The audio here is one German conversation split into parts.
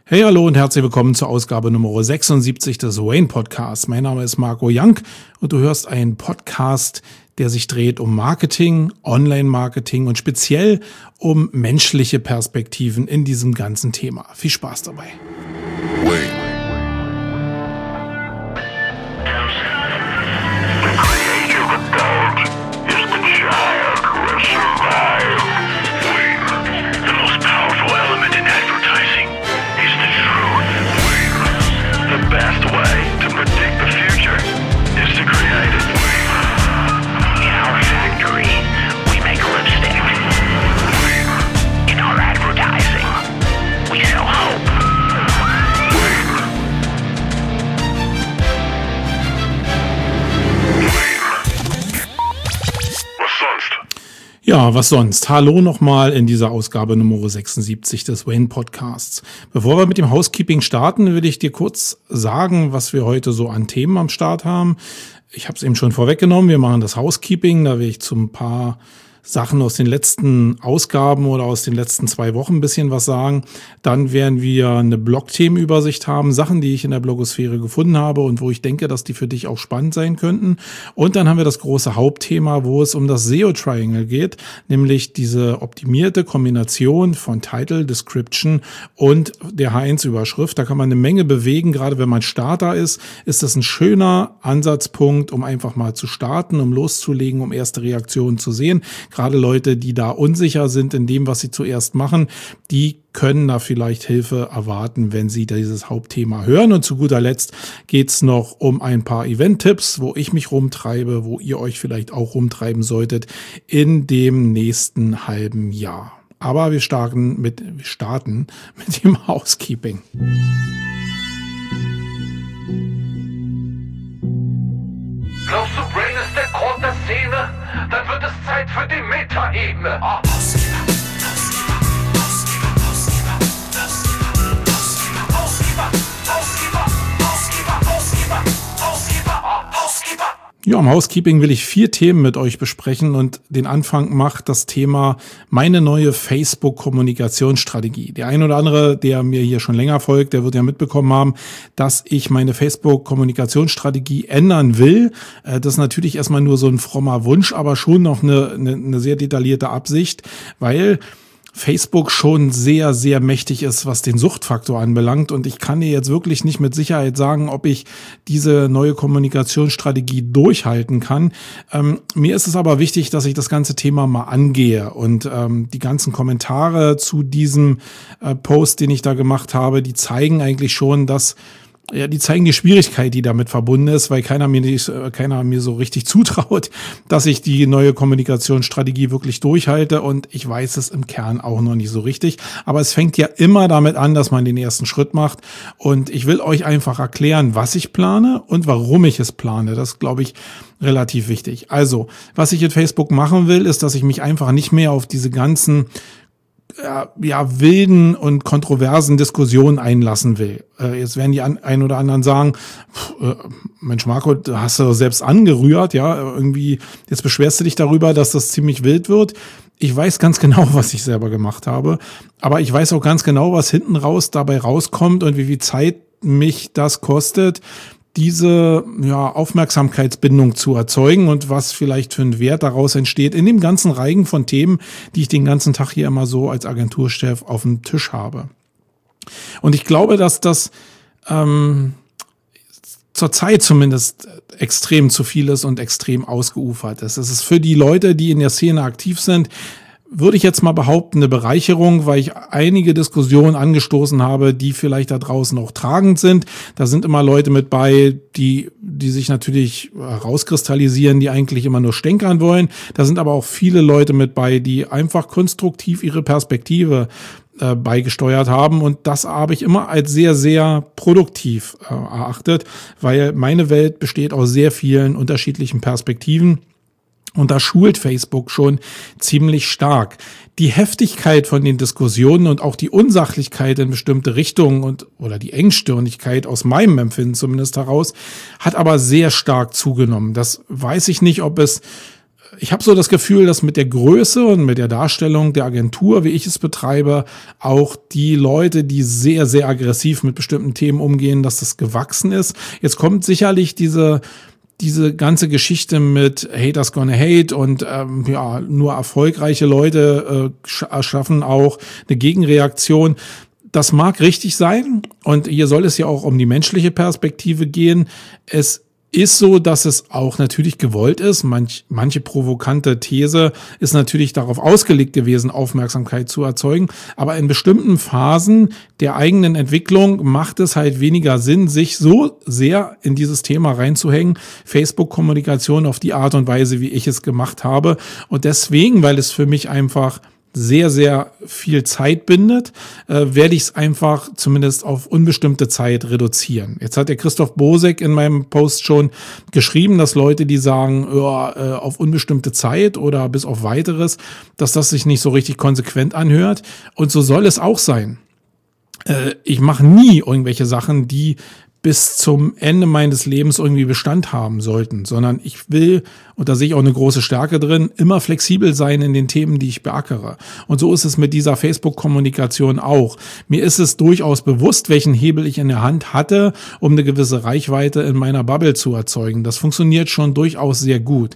Hey, hallo und herzlich willkommen zur Ausgabe Nummer 76 des Wayne Podcasts. Mein Name ist Marco Young und du hörst einen Podcast, der sich dreht um Marketing, Online-Marketing und speziell um menschliche Perspektiven in diesem ganzen Thema. Viel Spaß dabei. Wayne. Ja, was sonst? Hallo nochmal in dieser Ausgabe Nummer 76 des Wayne Podcasts. Bevor wir mit dem Housekeeping starten, will ich dir kurz sagen, was wir heute so an Themen am Start haben. Ich habe es eben schon vorweggenommen, wir machen das Housekeeping, da will ich zu ein paar Sachen aus den letzten Ausgaben oder aus den letzten 2 Wochen ein bisschen was sagen. Dann werden wir eine Blog-Themenübersicht haben, Sachen, die ich in der Blogosphäre gefunden habe und wo ich denke, dass die für dich auch spannend sein könnten. Und dann haben wir das große Hauptthema, wo es um das SEO-Triangle geht, nämlich diese optimierte Kombination von Title, Description und der H1-Überschrift. Da kann man eine Menge bewegen, gerade wenn man Starter ist das ein schöner Ansatzpunkt, um einfach mal zu starten, um loszulegen, um erste Reaktionen zu sehen. Gerade Leute, die da unsicher sind in dem, was sie zuerst machen, die können da vielleicht Hilfe erwarten, wenn sie dieses Hauptthema hören. Und zu guter Letzt geht's noch um ein paar Event-Tipps, wo ich mich rumtreibe, wo ihr euch vielleicht auch rumtreiben solltet in dem nächsten halben Jahr. Aber wir starten mit dem Housekeeping. Glaubst du, Brain ist der Grund der Szene? Dann wird es Zeit für die Meta-Ebene. Ja, im Housekeeping will ich 4 Themen mit euch besprechen und den Anfang macht das Thema meine neue Facebook-Kommunikationsstrategie. Der ein oder andere, der mir hier schon länger folgt, der wird ja mitbekommen haben, dass ich meine Facebook-Kommunikationsstrategie ändern will. Das ist natürlich erstmal nur so ein frommer Wunsch, aber schon noch eine sehr detaillierte Absicht, weil Facebook schon sehr, sehr mächtig ist, was den Suchtfaktor anbelangt. Und ich kann dir jetzt wirklich nicht mit Sicherheit sagen, ob ich diese neue Kommunikationsstrategie durchhalten kann. Mir ist es aber wichtig, dass ich das ganze Thema mal angehe. Und die ganzen Kommentare zu diesem Post, den ich da gemacht habe, die zeigen eigentlich schon, die zeigen die Schwierigkeit, die damit verbunden ist, weil keiner mir so richtig zutraut, dass ich die neue Kommunikationsstrategie wirklich durchhalte, und ich weiß es im Kern auch noch nicht so richtig. Aber es fängt ja immer damit an, dass man den ersten Schritt macht, und ich will euch einfach erklären, was ich plane und warum ich es plane. Das ist, glaube ich, relativ wichtig. Also, was ich in Facebook machen will, ist, dass ich mich einfach nicht mehr auf diese ganzen wilden und kontroversen Diskussionen einlassen will. Jetzt werden die ein oder anderen sagen, Mensch Marco, da hast du selbst angerührt, ja, irgendwie, jetzt beschwerst du dich darüber, dass das ziemlich wild wird. Ich weiß ganz genau, was ich selber gemacht habe, aber ich weiß auch ganz genau, was hinten raus dabei rauskommt und wie viel Zeit mich das kostet, diese Aufmerksamkeitsbindung zu erzeugen und was vielleicht für einen Wert daraus entsteht in dem ganzen Reigen von Themen, die ich den ganzen Tag hier immer so als Agenturchef auf dem Tisch habe. Und ich glaube, dass das zurzeit zumindest extrem zu viel ist und extrem ausgeufert ist. Es ist für die Leute, die in der Szene aktiv sind, würde ich jetzt mal behaupten, eine Bereicherung, weil ich einige Diskussionen angestoßen habe, die vielleicht da draußen auch tragend sind. Da sind immer Leute mit bei, die sich natürlich rauskristallisieren, die eigentlich immer nur stänkern wollen. Da sind aber auch viele Leute mit bei, die einfach konstruktiv ihre Perspektive beigesteuert haben, und das habe ich immer als sehr, sehr produktiv erachtet, weil meine Welt besteht aus sehr vielen unterschiedlichen Perspektiven. Und da schult Facebook schon ziemlich stark. Die Heftigkeit von den Diskussionen und auch die Unsachlichkeit in bestimmte Richtungen oder die Engstirnigkeit aus meinem Empfinden zumindest heraus, hat aber sehr stark zugenommen. Das weiß ich nicht, ob es ich habe so das Gefühl, dass mit der Größe und mit der Darstellung der Agentur, wie ich es betreibe, auch die Leute, die sehr, sehr aggressiv mit bestimmten Themen umgehen, dass das gewachsen ist. Jetzt kommt sicherlich diese ganze Geschichte mit Haters gonna hate und nur erfolgreiche Leute schaffen auch eine Gegenreaktion. Das mag richtig sein und hier soll es ja auch um die menschliche Perspektive gehen. Es ist so, dass es auch natürlich gewollt ist. Manche provokante These ist natürlich darauf ausgelegt gewesen, Aufmerksamkeit zu erzeugen. Aber in bestimmten Phasen der eigenen Entwicklung macht es halt weniger Sinn, sich so sehr in dieses Thema reinzuhängen. Facebook-Kommunikation auf die Art und Weise, wie ich es gemacht habe. Und deswegen, weil es für mich einfach sehr, sehr viel Zeit bindet, werde ich es einfach zumindest auf unbestimmte Zeit reduzieren. Jetzt hat der Christoph Bosek in meinem Post schon geschrieben, dass Leute, die sagen, auf unbestimmte Zeit oder bis auf weiteres, dass das sich nicht so richtig konsequent anhört. Und so soll es auch sein. Ich mache nie irgendwelche Sachen, die bis zum Ende meines Lebens irgendwie Bestand haben sollten, sondern ich will, und da sehe ich auch eine große Stärke drin, immer flexibel sein in den Themen, die ich beackere. Und so ist es mit dieser Facebook-Kommunikation auch. Mir ist es durchaus bewusst, welchen Hebel ich in der Hand hatte, um eine gewisse Reichweite in meiner Bubble zu erzeugen. Das funktioniert schon durchaus sehr gut.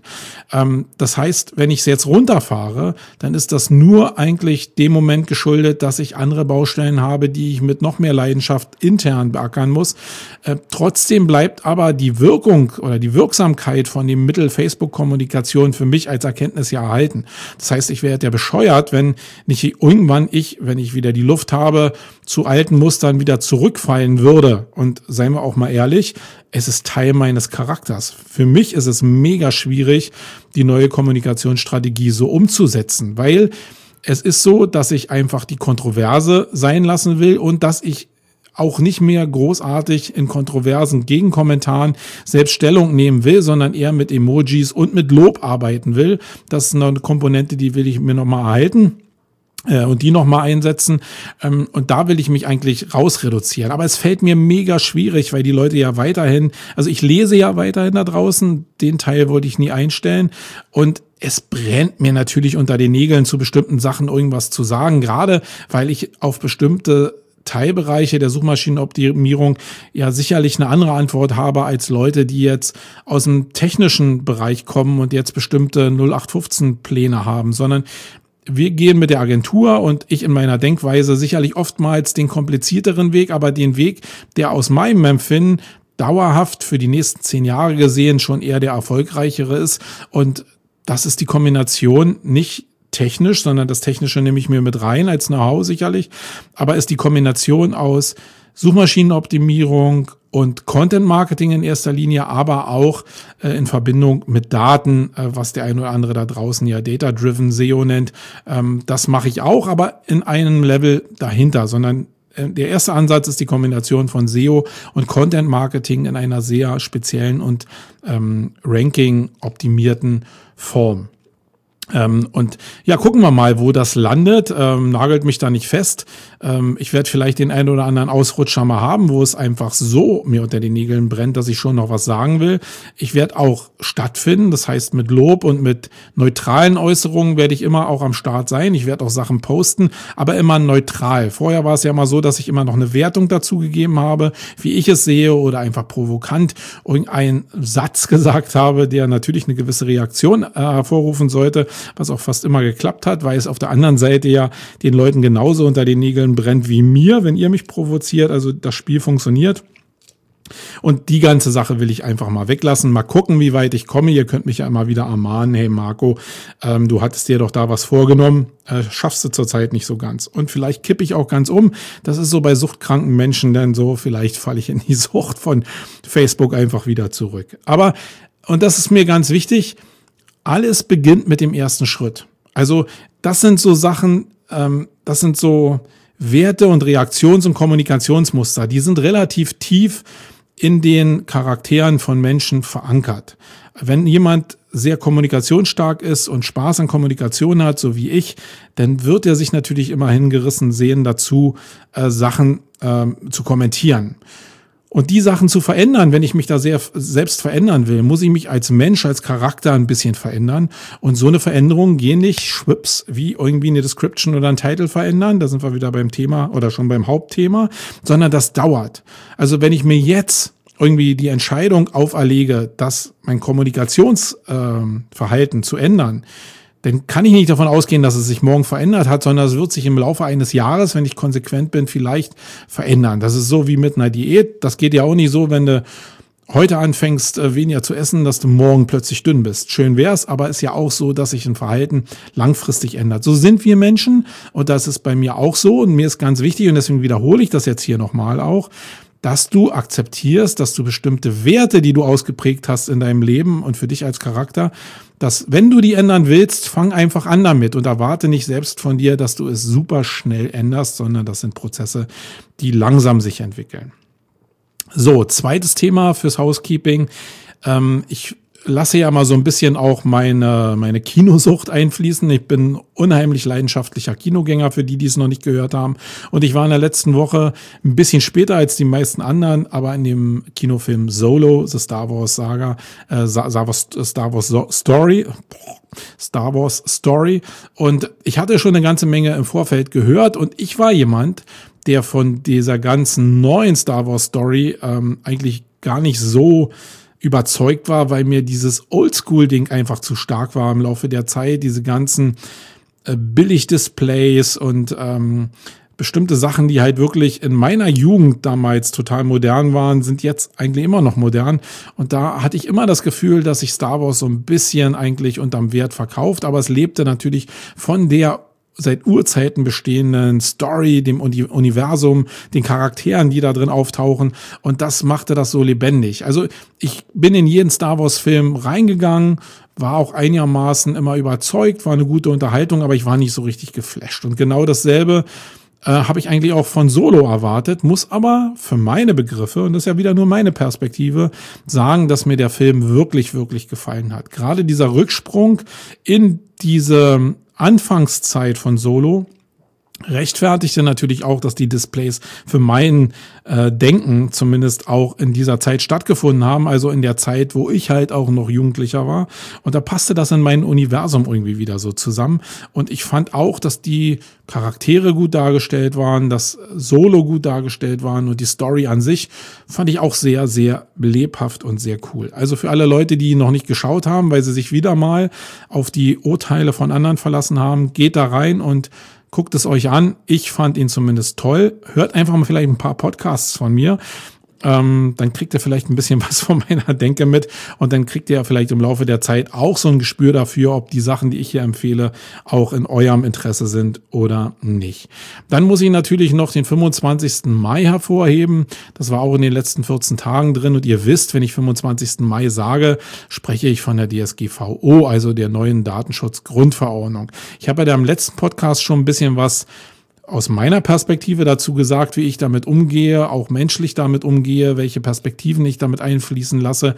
Das heißt, wenn ich es jetzt runterfahre, dann ist das nur eigentlich dem Moment geschuldet, dass ich andere Baustellen habe, die ich mit noch mehr Leidenschaft intern beackern muss. Trotzdem bleibt aber die Wirkung oder die Wirksamkeit von dem Mittel Facebook-Kommunikation für mich als Erkenntnis ja erhalten. Das heißt, ich wäre ja bescheuert, wenn nicht irgendwann wenn ich wieder die Luft habe, zu alten Mustern wieder zurückfallen würde. Und seien wir auch mal ehrlich, es ist Teil meines Charakters. Für mich ist es mega schwierig, die neue Kommunikationsstrategie so umzusetzen, weil es ist so, dass ich einfach die Kontroverse sein lassen will und dass ich auch nicht mehr großartig in kontroversen Gegenkommentaren selbst Stellung nehmen will, sondern eher mit Emojis und mit Lob arbeiten will. Das ist eine Komponente, die will ich mir nochmal erhalten und die nochmal einsetzen. Und da will ich mich eigentlich rausreduzieren. Aber es fällt mir mega schwierig, weil die Leute ja weiterhin, also ich lese ja weiterhin da draußen, den Teil wollte ich nie einstellen. Und es brennt mir natürlich unter den Nägeln, zu bestimmten Sachen irgendwas zu sagen, gerade weil ich auf bestimmte Teilbereiche der Suchmaschinenoptimierung ja sicherlich eine andere Antwort habe als Leute, die jetzt aus dem technischen Bereich kommen und jetzt bestimmte 0815-Pläne haben, sondern wir gehen mit der Agentur und ich in meiner Denkweise sicherlich oftmals den komplizierteren Weg, aber den Weg, der aus meinem Empfinden dauerhaft für die nächsten 10 Jahre gesehen schon eher der erfolgreichere ist. Und das ist die Kombination nicht technisch, sondern das Technische nehme ich mir mit rein als Know-how sicherlich, aber ist die Kombination aus Suchmaschinenoptimierung und Content-Marketing in erster Linie, aber auch in Verbindung mit Daten, was der ein oder andere da draußen ja Data-Driven SEO nennt. Das mache ich auch, aber in einem Level dahinter, sondern der erste Ansatz ist die Kombination von SEO und Content-Marketing in einer sehr speziellen und Ranking-optimierten Form. Und ja, gucken wir mal, wo das landet. Nagelt mich da nicht fest. Ich werde vielleicht den einen oder anderen Ausrutscher mal haben, wo es einfach so mir unter den Nägeln brennt, dass ich schon noch was sagen will. Ich werde auch stattfinden, das heißt mit Lob und mit neutralen Äußerungen werde ich immer auch am Start sein. Ich werde auch Sachen posten, aber immer neutral. Vorher war es ja mal so, dass ich immer noch eine Wertung dazu gegeben habe, wie ich es sehe oder einfach provokant irgendeinen Satz gesagt habe, der natürlich eine gewisse Reaktion hervorrufen sollte, was auch fast immer geklappt hat, weil es auf der anderen Seite ja den Leuten genauso unter den Nägeln brennt wie mir, wenn ihr mich provoziert. Also das Spiel funktioniert. Und die ganze Sache will ich einfach mal weglassen. Mal gucken, wie weit ich komme. Ihr könnt mich ja immer wieder ermahnen. Hey Marco, du hattest dir doch da was vorgenommen. Schaffst du zurzeit nicht so ganz. Und vielleicht kippe ich auch ganz um. Das ist so bei suchtkranken Menschen dann so. Vielleicht falle ich in die Sucht von Facebook einfach wieder zurück. Aber, und das ist mir ganz wichtig, alles beginnt mit dem ersten Schritt. Also das sind so Sachen, das sind so Werte und Reaktions- und Kommunikationsmuster. Die sind relativ tief in den Charakteren von Menschen verankert. Wenn jemand sehr kommunikationsstark ist und Spaß an Kommunikation hat, so wie ich, dann wird er sich natürlich immer hingerissen sehen dazu, Sachen zu kommentieren. Und die Sachen zu verändern, wenn ich mich da sehr selbst verändern will, muss ich mich als Mensch, als Charakter ein bisschen verändern. Und so eine Veränderung gehen nicht schwupps wie irgendwie eine Description oder ein Title verändern. Da sind wir wieder beim Thema oder schon beim Hauptthema, sondern das dauert. Also wenn ich mir jetzt irgendwie die Entscheidung auferlege, dass mein Kommunikationsverhalten zu ändern, dann kann ich nicht davon ausgehen, dass es sich morgen verändert hat, sondern es wird sich im Laufe eines Jahres, wenn ich konsequent bin, vielleicht verändern. Das ist so wie mit einer Diät. Das geht ja auch nicht so, wenn du heute anfängst, weniger zu essen, dass du morgen plötzlich dünn bist. Schön wär's, aber ist ja auch so, dass sich ein Verhalten langfristig ändert. So sind wir Menschen und das ist bei mir auch so. Und mir ist ganz wichtig, und deswegen wiederhole ich das jetzt hier nochmal auch, dass du akzeptierst, dass du bestimmte Werte, die du ausgeprägt hast in deinem Leben und für dich als Charakter, dass wenn du die ändern willst, fang einfach an damit und erwarte nicht selbst von dir, dass du es super schnell änderst, sondern das sind Prozesse, die langsam sich entwickeln. So, zweites Thema fürs Housekeeping. Ich lasse ja mal so ein bisschen auch meine Kinosucht einfließen. Ich bin unheimlich leidenschaftlicher Kinogänger, für die es noch nicht gehört haben. Und ich war in der letzten Woche ein bisschen später als die meisten anderen, aber in dem Kinofilm Solo, The Star Wars Saga, Star Wars Story. Und ich hatte schon eine ganze Menge im Vorfeld gehört und ich war jemand, der von dieser ganzen neuen Star Wars Story eigentlich gar nicht so überzeugt war, weil mir dieses Oldschool-Ding einfach zu stark war im Laufe der Zeit. Diese ganzen Billig-Displays und bestimmte Sachen, die halt wirklich in meiner Jugend damals total modern waren, sind jetzt eigentlich immer noch modern. Und da hatte ich immer das Gefühl, dass sich Star Wars so ein bisschen eigentlich unterm Wert verkauft. Aber es lebte natürlich von der seit Urzeiten bestehenden Story, dem Universum, den Charakteren, die da drin auftauchen. Und das machte das so lebendig. Also ich bin in jeden Star Wars Film reingegangen, war auch einigermaßen immer überzeugt, war eine gute Unterhaltung, aber ich war nicht so richtig geflasht. Und genau dasselbe habe ich eigentlich auch von Solo erwartet, muss aber für meine Begriffe, und das ist ja wieder nur meine Perspektive, sagen, dass mir der Film wirklich, wirklich gefallen hat. Gerade dieser Rücksprung in diese Anfangszeit von Solo rechtfertigte natürlich auch, dass die Displays für mein Denken zumindest auch in dieser Zeit stattgefunden haben, also in der Zeit, wo ich halt auch noch Jugendlicher war. Und da passte das in mein Universum irgendwie wieder so zusammen. Und ich fand auch, dass die Charaktere gut dargestellt waren, dass Solo gut dargestellt waren und die Story an sich fand ich auch sehr, sehr lebhaft und sehr cool. Also für alle Leute, die noch nicht geschaut haben, weil sie sich wieder mal auf die Urteile von anderen verlassen haben, geht da rein und guckt es euch an. Ich fand ihn zumindest toll. Hört einfach mal vielleicht ein paar Podcasts von mir. Dann kriegt ihr vielleicht ein bisschen was von meiner Denke mit und dann kriegt ihr vielleicht im Laufe der Zeit auch so ein Gespür dafür, ob die Sachen, die ich hier empfehle, auch in eurem Interesse sind oder nicht. Dann muss ich natürlich noch den 25. Mai hervorheben. Das war auch in den letzten 14 Tagen drin und ihr wisst, wenn ich 25. Mai sage, spreche ich von der DSGVO, also der neuen Datenschutzgrundverordnung. Ich habe ja da im letzten Podcast schon ein bisschen was aus meiner Perspektive dazu gesagt, wie ich damit umgehe, auch menschlich damit umgehe, welche Perspektiven ich damit einfließen lasse.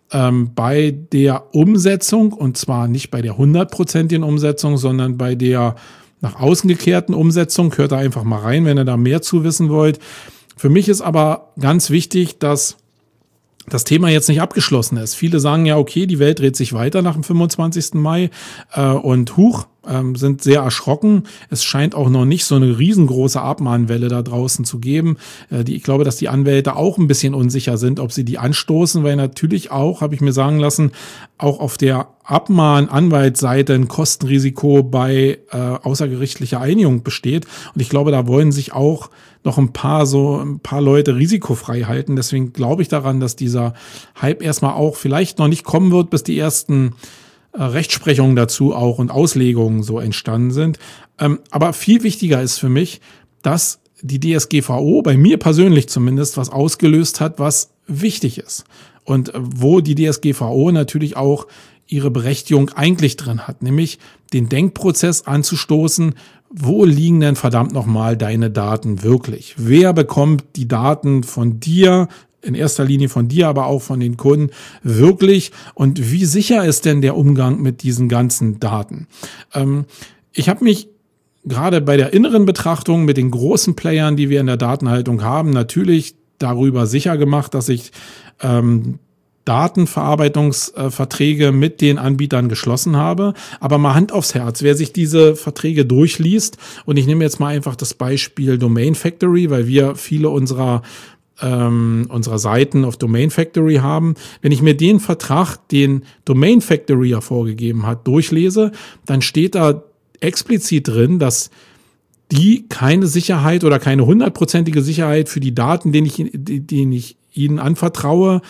Bei der Umsetzung, und zwar nicht bei der 100%igen Umsetzung, sondern bei der nach außen gekehrten Umsetzung, hört da einfach mal rein, wenn ihr da mehr zu wissen wollt. Für mich ist aber ganz wichtig, dass das Thema jetzt nicht abgeschlossen ist. Viele sagen ja, okay, die Welt dreht sich weiter nach dem 25. Mai und sind sehr erschrocken. Es scheint auch noch nicht so eine riesengroße Abmahnwelle da draußen zu geben. Ich glaube, dass die Anwälte auch ein bisschen unsicher sind, ob sie die anstoßen, weil natürlich auch, habe ich mir sagen lassen, auch auf der Abmahn-Anwaltsseite ein Kostenrisiko bei außergerichtlicher Einigung besteht. Und ich glaube, da wollen sich auch noch ein paar Leute risikofrei halten. Deswegen glaube ich daran, dass dieser Hype erstmal auch vielleicht noch nicht kommen wird, bis die ersten Rechtsprechungen dazu auch und Auslegungen so entstanden sind. Aber viel wichtiger ist für mich, dass die DSGVO bei mir persönlich zumindest was ausgelöst hat, was wichtig ist. Und wo die DSGVO natürlich auch ihre Berechtigung eigentlich drin hat, nämlich den Denkprozess anzustoßen, wo liegen denn verdammt nochmal deine Daten wirklich? Wer bekommt die Daten von dir, in erster Linie von dir, aber auch von den Kunden wirklich? Und wie sicher ist denn der Umgang mit diesen ganzen Daten? Ich habe mich gerade bei der inneren Betrachtung mit den großen Playern, die wir in der Datenhaltung haben, natürlich darüber sicher gemacht, dass ich Datenverarbeitungsverträge mit den Anbietern geschlossen habe. Aber mal Hand aufs Herz, wer sich diese Verträge durchliest, und ich nehme jetzt mal einfach das Beispiel Domain Factory, weil wir viele unserer Seiten auf Domain Factory haben. Wenn ich mir den Vertrag, den Domain Factory ja vorgegeben hat, durchlese, dann steht da explizit drin, dass die keine Sicherheit oder keine 100%ige Sicherheit für die Daten, den ich ihnen anvertraue,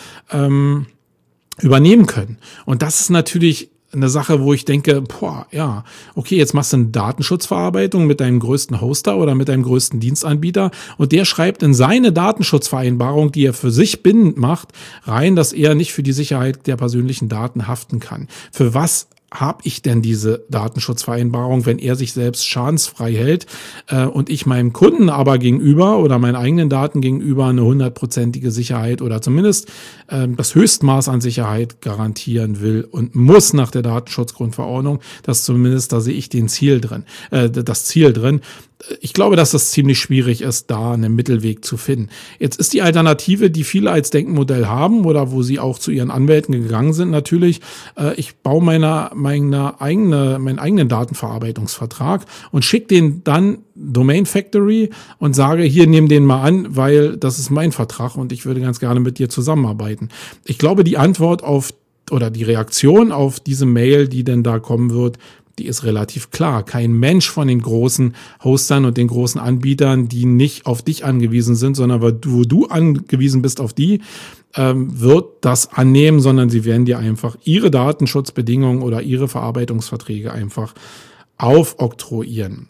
übernehmen können. Und das ist natürlich eine Sache, wo ich denke, okay, jetzt machst du eine Datenschutzverarbeitung mit deinem größten Hoster oder mit deinem größten Dienstanbieter und der schreibt in seine Datenschutzvereinbarung, die er für sich bindend macht, rein, dass er nicht für die Sicherheit der persönlichen Daten haften kann. Für was habe ich denn diese Datenschutzvereinbarung, wenn er sich selbst schadensfrei hält und ich meinem Kunden aber gegenüber oder meinen eigenen Daten gegenüber eine 100%ige Sicherheit oder zumindest das Höchstmaß an Sicherheit garantieren will und muss nach der Datenschutzgrundverordnung, da sehe ich das Ziel drin. Ich glaube, dass es ziemlich schwierig ist, da einen Mittelweg zu finden. Jetzt ist die Alternative, die viele als Denkmodell haben oder wo sie auch zu ihren Anwälten gegangen sind, natürlich, ich baue meinen eigenen Datenverarbeitungsvertrag und schicke den dann Domain Factory und sage, hier, nimm den mal an, weil das ist mein Vertrag und ich würde ganz gerne mit dir zusammenarbeiten. Ich glaube, die Antwort die Reaktion auf diese Mail, die denn da kommen wird, die ist relativ klar. Kein Mensch von den großen Hostern und den großen Anbietern, die nicht auf dich angewiesen sind, sondern wo du angewiesen bist auf die, wird das annehmen, sondern sie werden dir einfach ihre Datenschutzbedingungen oder ihre Verarbeitungsverträge einfach aufoktroyieren.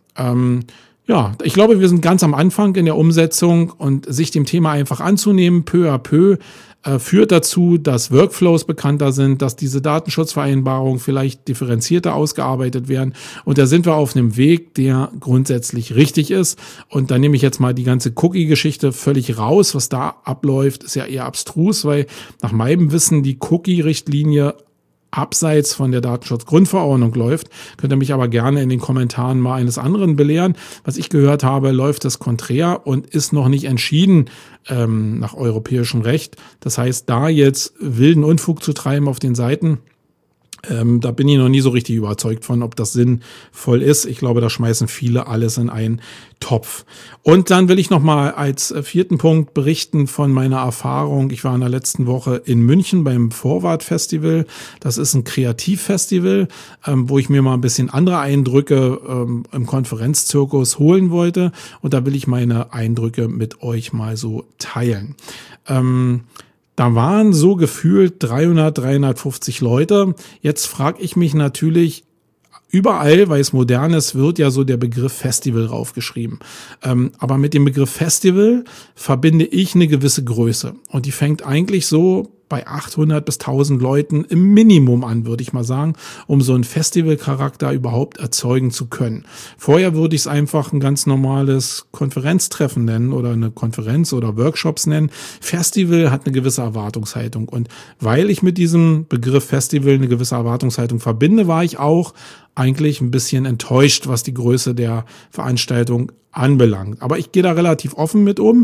Ich glaube, wir sind ganz am Anfang in der Umsetzung und sich dem Thema einfach anzunehmen, peu à peu, führt dazu, dass Workflows bekannter sind, dass diese Datenschutzvereinbarungen vielleicht differenzierter ausgearbeitet werden. Und da sind wir auf einem Weg, der grundsätzlich richtig ist. Und da nehme ich jetzt mal die ganze Cookie-Geschichte völlig raus. Was da abläuft, ist ja eher abstrus, weil nach meinem Wissen die Cookie-Richtlinie abseits von der Datenschutzgrundverordnung läuft. Könnt ihr mich aber gerne in den Kommentaren mal eines anderen belehren. Was ich gehört habe, läuft das konträr und ist noch nicht entschieden nach europäischem Recht. Das heißt, da jetzt wilden Unfug zu treiben auf den Seiten, da bin ich noch nie so richtig überzeugt von, ob das sinnvoll ist. Ich glaube, da schmeißen viele alles in einen Topf. Und dann will ich noch mal als vierten Punkt berichten von meiner Erfahrung. Ich war in der letzten Woche in München beim Vorwart Festival. Das ist ein Kreativfestival, wo ich mir mal ein bisschen andere Eindrücke im Konferenzzirkus holen wollte. Und da will ich meine Eindrücke mit euch mal so teilen. Da waren so gefühlt 350 Leute. Jetzt frage ich mich natürlich, überall, weil es modern ist, wird ja so der Begriff Festival raufgeschrieben. Aber mit dem Begriff Festival verbinde ich eine gewisse Größe. Und die fängt eigentlich so bei 800 bis 1000 Leuten im Minimum an, würde ich mal sagen, um so einen Festivalcharakter überhaupt erzeugen zu können. Vorher würde ich es einfach ein ganz normales Konferenztreffen nennen oder eine Konferenz oder Workshops nennen. Festival hat eine gewisse Erwartungshaltung. Und weil ich mit diesem Begriff Festival eine gewisse Erwartungshaltung verbinde, war ich auch eigentlich ein bisschen enttäuscht, was die Größe der Veranstaltung anbelangt. Aber ich gehe da relativ offen mit um.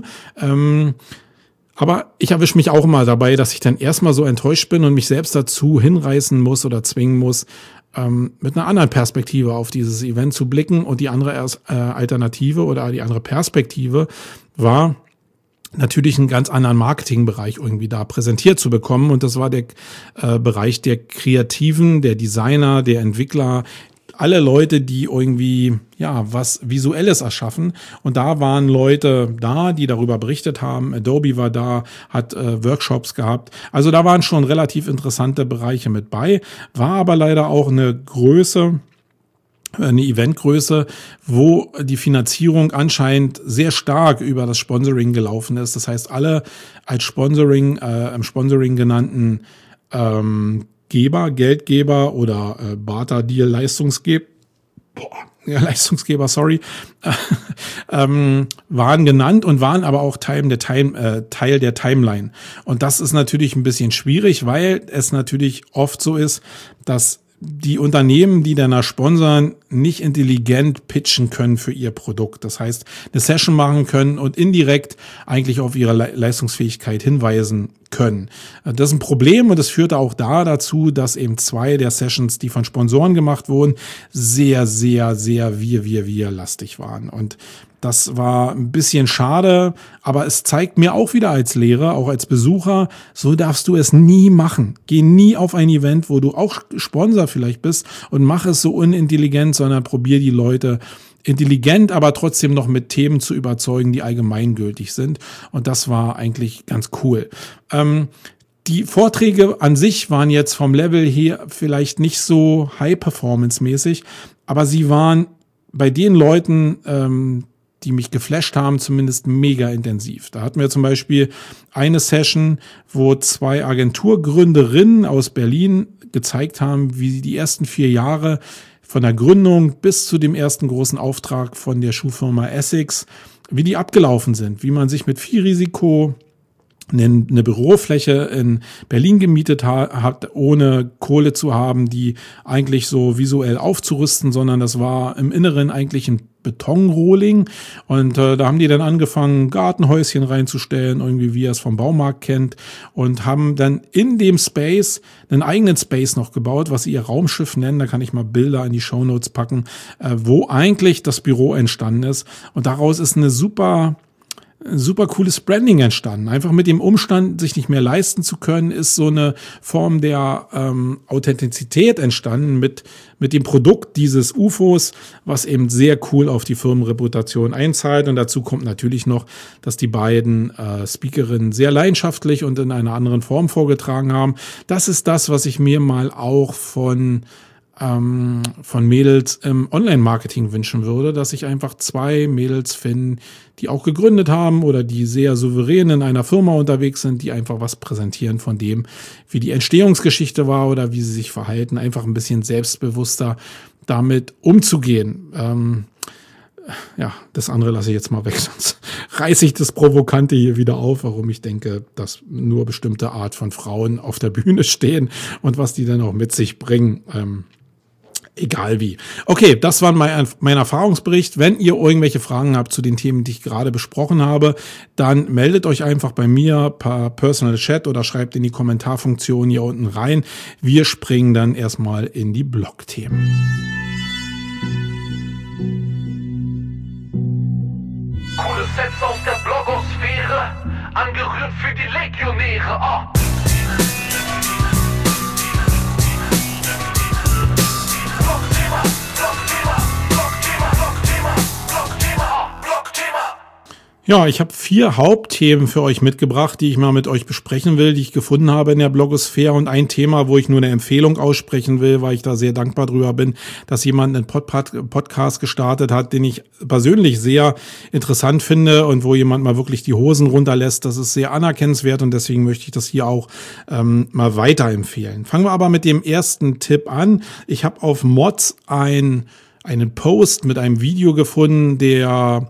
Aber ich erwische mich auch immer dabei, dass ich dann erstmal so enttäuscht bin und mich selbst dazu hinreißen muss oder zwingen muss, mit einer anderen Perspektive auf dieses Event zu blicken. Und die andere Alternative oder die andere Perspektive war natürlich einen ganz anderen Marketingbereich irgendwie da präsentiert zu bekommen. Und das war der Bereich der Kreativen, der Designer, der Entwickler, alle Leute, die irgendwie was Visuelles erschaffen. Und da waren Leute da, die darüber berichtet haben. Adobe war da, hat Workshops gehabt. Also da waren schon relativ interessante Bereiche mit bei. War aber leider auch eine Eventgröße, wo die Finanzierung anscheinend sehr stark über das Sponsoring gelaufen ist. Das heißt, alle als im Sponsoring genannten Geldgeber oder Barter-Deal, Leistungsgeber, waren genannt und waren aber auch Teil der Timeline. Und das ist natürlich ein bisschen schwierig, weil es natürlich oft so ist, dass die Unternehmen, die danach sponsern, nicht intelligent pitchen können für ihr Produkt. Das heißt, eine Session machen können und indirekt eigentlich auf ihre Leistungsfähigkeit hinweisen können. Das ist ein Problem und das führte auch dazu, dass eben 2 der Sessions, die von Sponsoren gemacht wurden, sehr, sehr, sehr wir-lastig waren. Und das war ein bisschen schade, aber es zeigt mir auch wieder als Lehrer, auch als Besucher, so darfst du es nie machen. Geh nie auf ein Event, wo du auch Sponsor vielleicht bist und mach es so unintelligent, sondern probier die Leute intelligent, aber trotzdem noch mit Themen zu überzeugen, die allgemeingültig sind. Und das war eigentlich ganz cool. Die Vorträge an sich waren jetzt vom Level hier vielleicht nicht so High-Performance-mäßig, aber sie waren bei den Leuten, die mich geflasht haben, zumindest mega intensiv. Da hatten wir zum Beispiel eine Session, wo 2 Agenturgründerinnen aus Berlin gezeigt haben, wie sie die ersten 4 Jahre von der Gründung bis zu dem ersten großen Auftrag von der Schuhfirma Essex, wie die abgelaufen sind, wie man sich mit viel Risiko eine Bürofläche in Berlin gemietet hat, ohne Kohle zu haben, die eigentlich so visuell aufzurüsten, sondern das war im Inneren eigentlich ein Betonrohling und da haben die dann angefangen, Gartenhäuschen reinzustellen, irgendwie wie ihr es vom Baumarkt kennt und haben dann in dem Space einen eigenen Space noch gebaut, was sie ihr Raumschiff nennen, da kann ich mal Bilder in die Shownotes packen, wo eigentlich das Büro entstanden ist und daraus ist eine super cooles Branding entstanden. Einfach mit dem Umstand, sich nicht mehr leisten zu können, ist so eine Form der Authentizität entstanden mit dem Produkt dieses UFOs, was eben sehr cool auf die Firmenreputation einzahlt. Und dazu kommt natürlich noch, dass die beiden Speakerinnen sehr leidenschaftlich und in einer anderen Form vorgetragen haben. Das ist das, was ich mir mal auch von Mädels im Online-Marketing wünschen würde, dass ich einfach 2 Mädels finde, die auch gegründet haben oder die sehr souverän in einer Firma unterwegs sind, die einfach was präsentieren von dem, wie die Entstehungsgeschichte war oder wie sie sich verhalten, einfach ein bisschen selbstbewusster damit umzugehen. Ja, das andere lasse ich jetzt mal weg, sonst reiße ich das Provokante hier wieder auf, warum ich denke, dass nur bestimmte Art von Frauen auf der Bühne stehen und was die dann auch mit sich bringen. Egal wie. Okay, das war mein Erfahrungsbericht. Wenn ihr irgendwelche Fragen habt zu den Themen, die ich gerade besprochen habe, dann meldet euch einfach bei mir per Personal Chat oder schreibt in die Kommentarfunktion hier unten rein. Wir springen dann erstmal in die Blog-Themen. Coole Sets aus der Blogosphäre, angerührt für die Legionäre. Oh. Ja, ich habe 4 Hauptthemen für euch mitgebracht, die ich mal mit euch besprechen will, die ich gefunden habe in der Blogosphäre und ein Thema, wo ich nur eine Empfehlung aussprechen will, weil ich da sehr dankbar drüber bin, dass jemand einen Podcast gestartet hat, den ich persönlich sehr interessant finde und wo jemand mal wirklich die Hosen runterlässt. Das ist sehr anerkennenswert und deswegen möchte ich das hier auch mal weiterempfehlen. Fangen wir aber mit dem ersten Tipp an. Ich habe auf Mods einen Post mit einem Video gefunden, der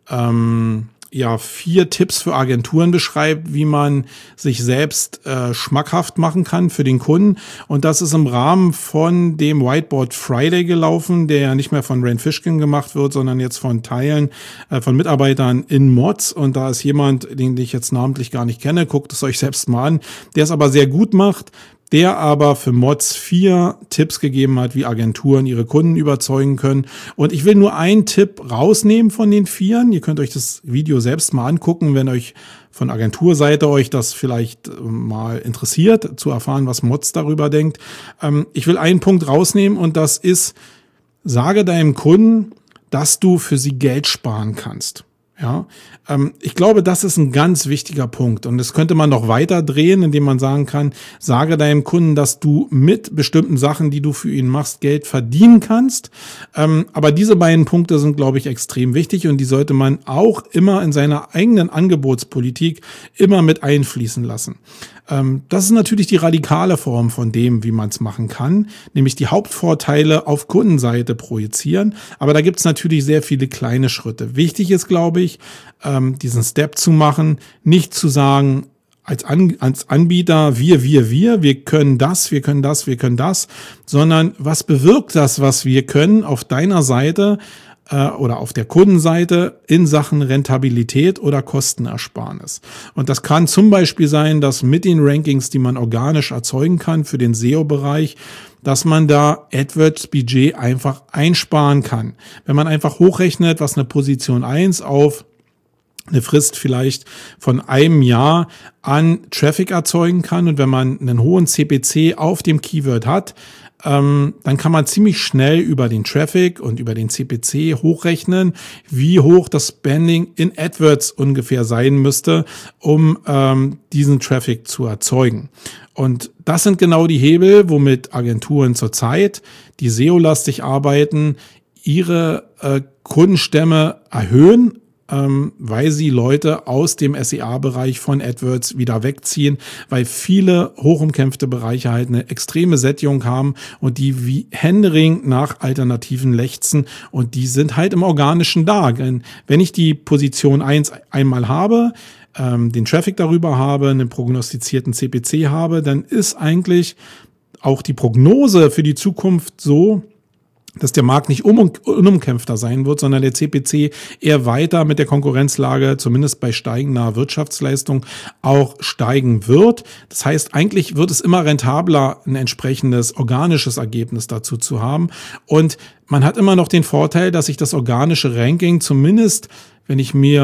4 Tipps für Agenturen beschreibt, wie man sich selbst schmackhaft machen kann für den Kunden. Und das ist im Rahmen von dem Whiteboard Friday gelaufen, der ja nicht mehr von Rand Fishkin gemacht wird, sondern jetzt von Teilen von Mitarbeitern in Mods. Und da ist jemand, den ich jetzt namentlich gar nicht kenne, guckt es euch selbst mal an, der es aber sehr gut macht, der aber für Mods 4 Tipps gegeben hat, wie Agenturen ihre Kunden überzeugen können. Und ich will nur einen Tipp rausnehmen von den 4. Ihr könnt euch das Video selbst mal angucken, wenn euch von Agenturseite euch das vielleicht mal interessiert, zu erfahren, was Mods darüber denkt. Ich will einen Punkt rausnehmen und das ist, sage deinem Kunden, dass du für sie Geld sparen kannst. Ja, ich glaube, das ist ein ganz wichtiger Punkt und das könnte man noch weiter drehen, indem man sagen kann, sage deinem Kunden, dass du mit bestimmten Sachen, die du für ihn machst, Geld verdienen kannst. Aber diese beiden Punkte sind, glaube ich, extrem wichtig und die sollte man auch immer in seiner eigenen Angebotspolitik immer mit einfließen lassen. Das ist natürlich die radikale Form von dem, wie man es machen kann, nämlich die Hauptvorteile auf Kundenseite projizieren. Aber da gibt es natürlich sehr viele kleine Schritte. Wichtig ist, glaube ich, diesen Step zu machen, nicht zu sagen, als Anbieter wir können das, sondern was bewirkt das, was wir können auf deiner Seite oder auf der Kundenseite in Sachen Rentabilität oder Kostenersparnis. Und das kann zum Beispiel sein, dass mit den Rankings, die man organisch erzeugen kann für den SEO-Bereich, dass man da AdWords-Budget einfach einsparen kann. Wenn man einfach hochrechnet, was eine Position 1 auf eine Frist vielleicht von einem Jahr an Traffic erzeugen kann, und wenn man einen hohen CPC auf dem Keyword hat, dann kann man ziemlich schnell über den Traffic und über den CPC hochrechnen, wie hoch das Spending in AdWords ungefähr sein müsste, um diesen Traffic zu erzeugen. Und das sind genau die Hebel, womit Agenturen zurzeit, die SEO-lastig arbeiten, ihre Kundenstämme erhöhen, weil sie Leute aus dem SEA-Bereich von AdWords wieder wegziehen, weil viele hochumkämpfte Bereiche halt eine extreme Sättigung haben und die wie händeringend nach Alternativen lechzen, und die sind halt im Organischen da. Denn wenn ich die Position 1 einmal habe, den Traffic darüber habe, einen prognostizierten CPC habe, dann ist eigentlich auch die Prognose für die Zukunft so, dass der Markt nicht unumkämpfter sein wird, sondern der CPC eher weiter mit der Konkurrenzlage, zumindest bei steigender Wirtschaftsleistung, auch steigen wird. Das heißt, eigentlich wird es immer rentabler, ein entsprechendes organisches Ergebnis dazu zu haben. Und man hat immer noch den Vorteil, dass sich das organische Ranking zumindest, wenn ich mich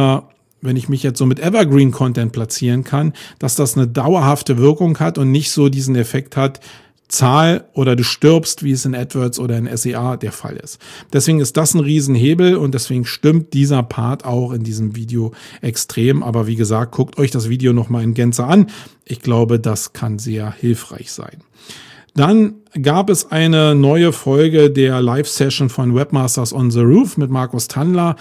jetzt so mit Evergreen-Content platzieren kann, dass das eine dauerhafte Wirkung hat und nicht so diesen Effekt hat, Zahl oder du stirbst, wie es in AdWords oder in SEA der Fall ist. Deswegen ist das ein Riesenhebel und deswegen stimmt dieser Part auch in diesem Video extrem. Aber wie gesagt, guckt euch das Video nochmal in Gänze an. Ich glaube, das kann sehr hilfreich sein. Dann gab es eine neue Folge der Live-Session von Webmasters on the Roof mit Markus Tandler.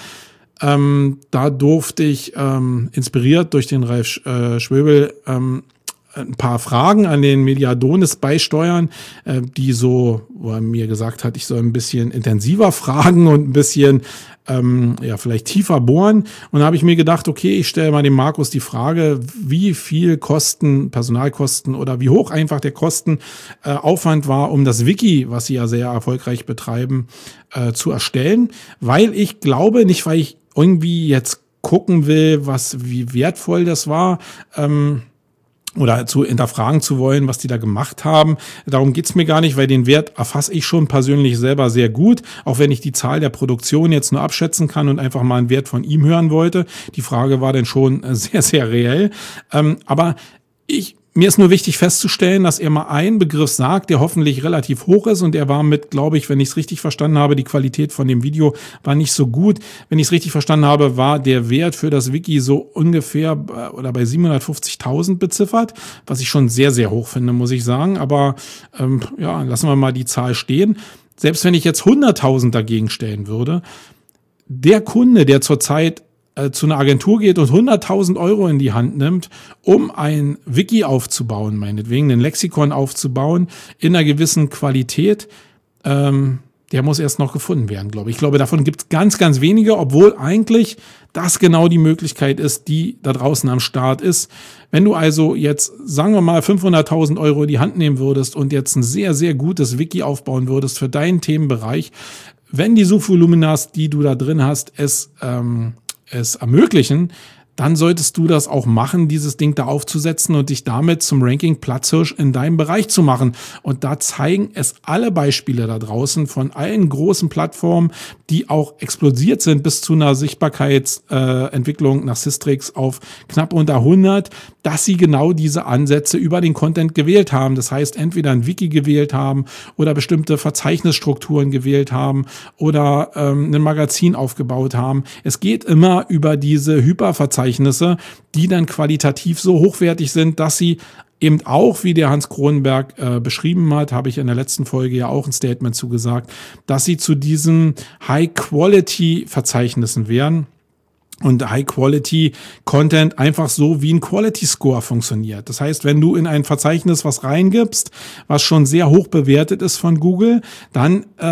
Da durfte ich, inspiriert durch den Ralf Schwöbel, ein paar Fragen an den Mediadonis beisteuern, die so, wo er mir gesagt hat, ich soll ein bisschen intensiver fragen und ein bisschen vielleicht tiefer bohren. Und da habe ich mir gedacht, okay, ich stelle mal dem Markus die Frage, wie viel Personalkosten oder wie hoch einfach der Kostenaufwand war, um das Wiki, was sie ja sehr erfolgreich betreiben, zu erstellen. Weil ich glaube, nicht weil ich irgendwie jetzt gucken will, wie wertvoll das war, oder zu hinterfragen zu wollen, was die da gemacht haben. Darum geht's mir gar nicht, weil den Wert erfasse ich schon persönlich selber sehr gut, auch wenn ich die Zahl der Produktion jetzt nur abschätzen kann und einfach mal einen Wert von ihm hören wollte. Die Frage war dann schon sehr, sehr reell. Aber mir ist nur wichtig festzustellen, dass er mal einen Begriff sagt, der hoffentlich relativ hoch ist, und er war mit, glaube ich, wenn ich es richtig verstanden habe, die Qualität von dem Video war nicht so gut. Wenn ich es richtig verstanden habe, war der Wert für das Wiki so ungefähr oder bei 750.000 beziffert, was ich schon sehr, sehr hoch finde, muss ich sagen. Aber lassen wir mal die Zahl stehen. Selbst wenn ich jetzt 100.000 dagegen stellen würde, der Kunde, der zurzeit zu einer Agentur geht und 100.000 Euro in die Hand nimmt, um ein Wiki aufzubauen, meinetwegen ein Lexikon aufzubauen, in einer gewissen Qualität, der muss erst noch gefunden werden, glaube ich. Ich glaube, davon gibt es ganz, ganz wenige, obwohl eigentlich das genau die Möglichkeit ist, die da draußen am Start ist. Wenn du also jetzt, sagen wir mal, 500.000 Euro in die Hand nehmen würdest und jetzt ein sehr, sehr gutes Wiki aufbauen würdest für deinen Themenbereich, wenn die Suchvoluminas, die du da drin hast, es ermöglichen, dann solltest du das auch machen, dieses Ding da aufzusetzen und dich damit zum Ranking-Platzhirsch in deinem Bereich zu machen. Und da zeigen es alle Beispiele da draußen von allen großen Plattformen, die auch explodiert sind bis zu einer Sichtbarkeitsentwicklung nach Sistrix auf knapp unter 100, dass sie genau diese Ansätze über den Content gewählt haben. Das heißt, entweder ein Wiki gewählt haben oder bestimmte Verzeichnisstrukturen gewählt haben oder ein Magazin aufgebaut haben. Es geht immer über diese Hyperverzeichnisse, die dann qualitativ so hochwertig sind, dass sie eben auch, wie der Hans Kronenberg beschrieben hat, habe ich in der letzten Folge ja auch ein Statement zugesagt, dass sie zu diesen High-Quality-Verzeichnissen wären. Und High-Quality-Content einfach so wie ein Quality-Score funktioniert. Das heißt, wenn du in ein Verzeichnis was reingibst, was schon sehr hoch bewertet ist von Google, dann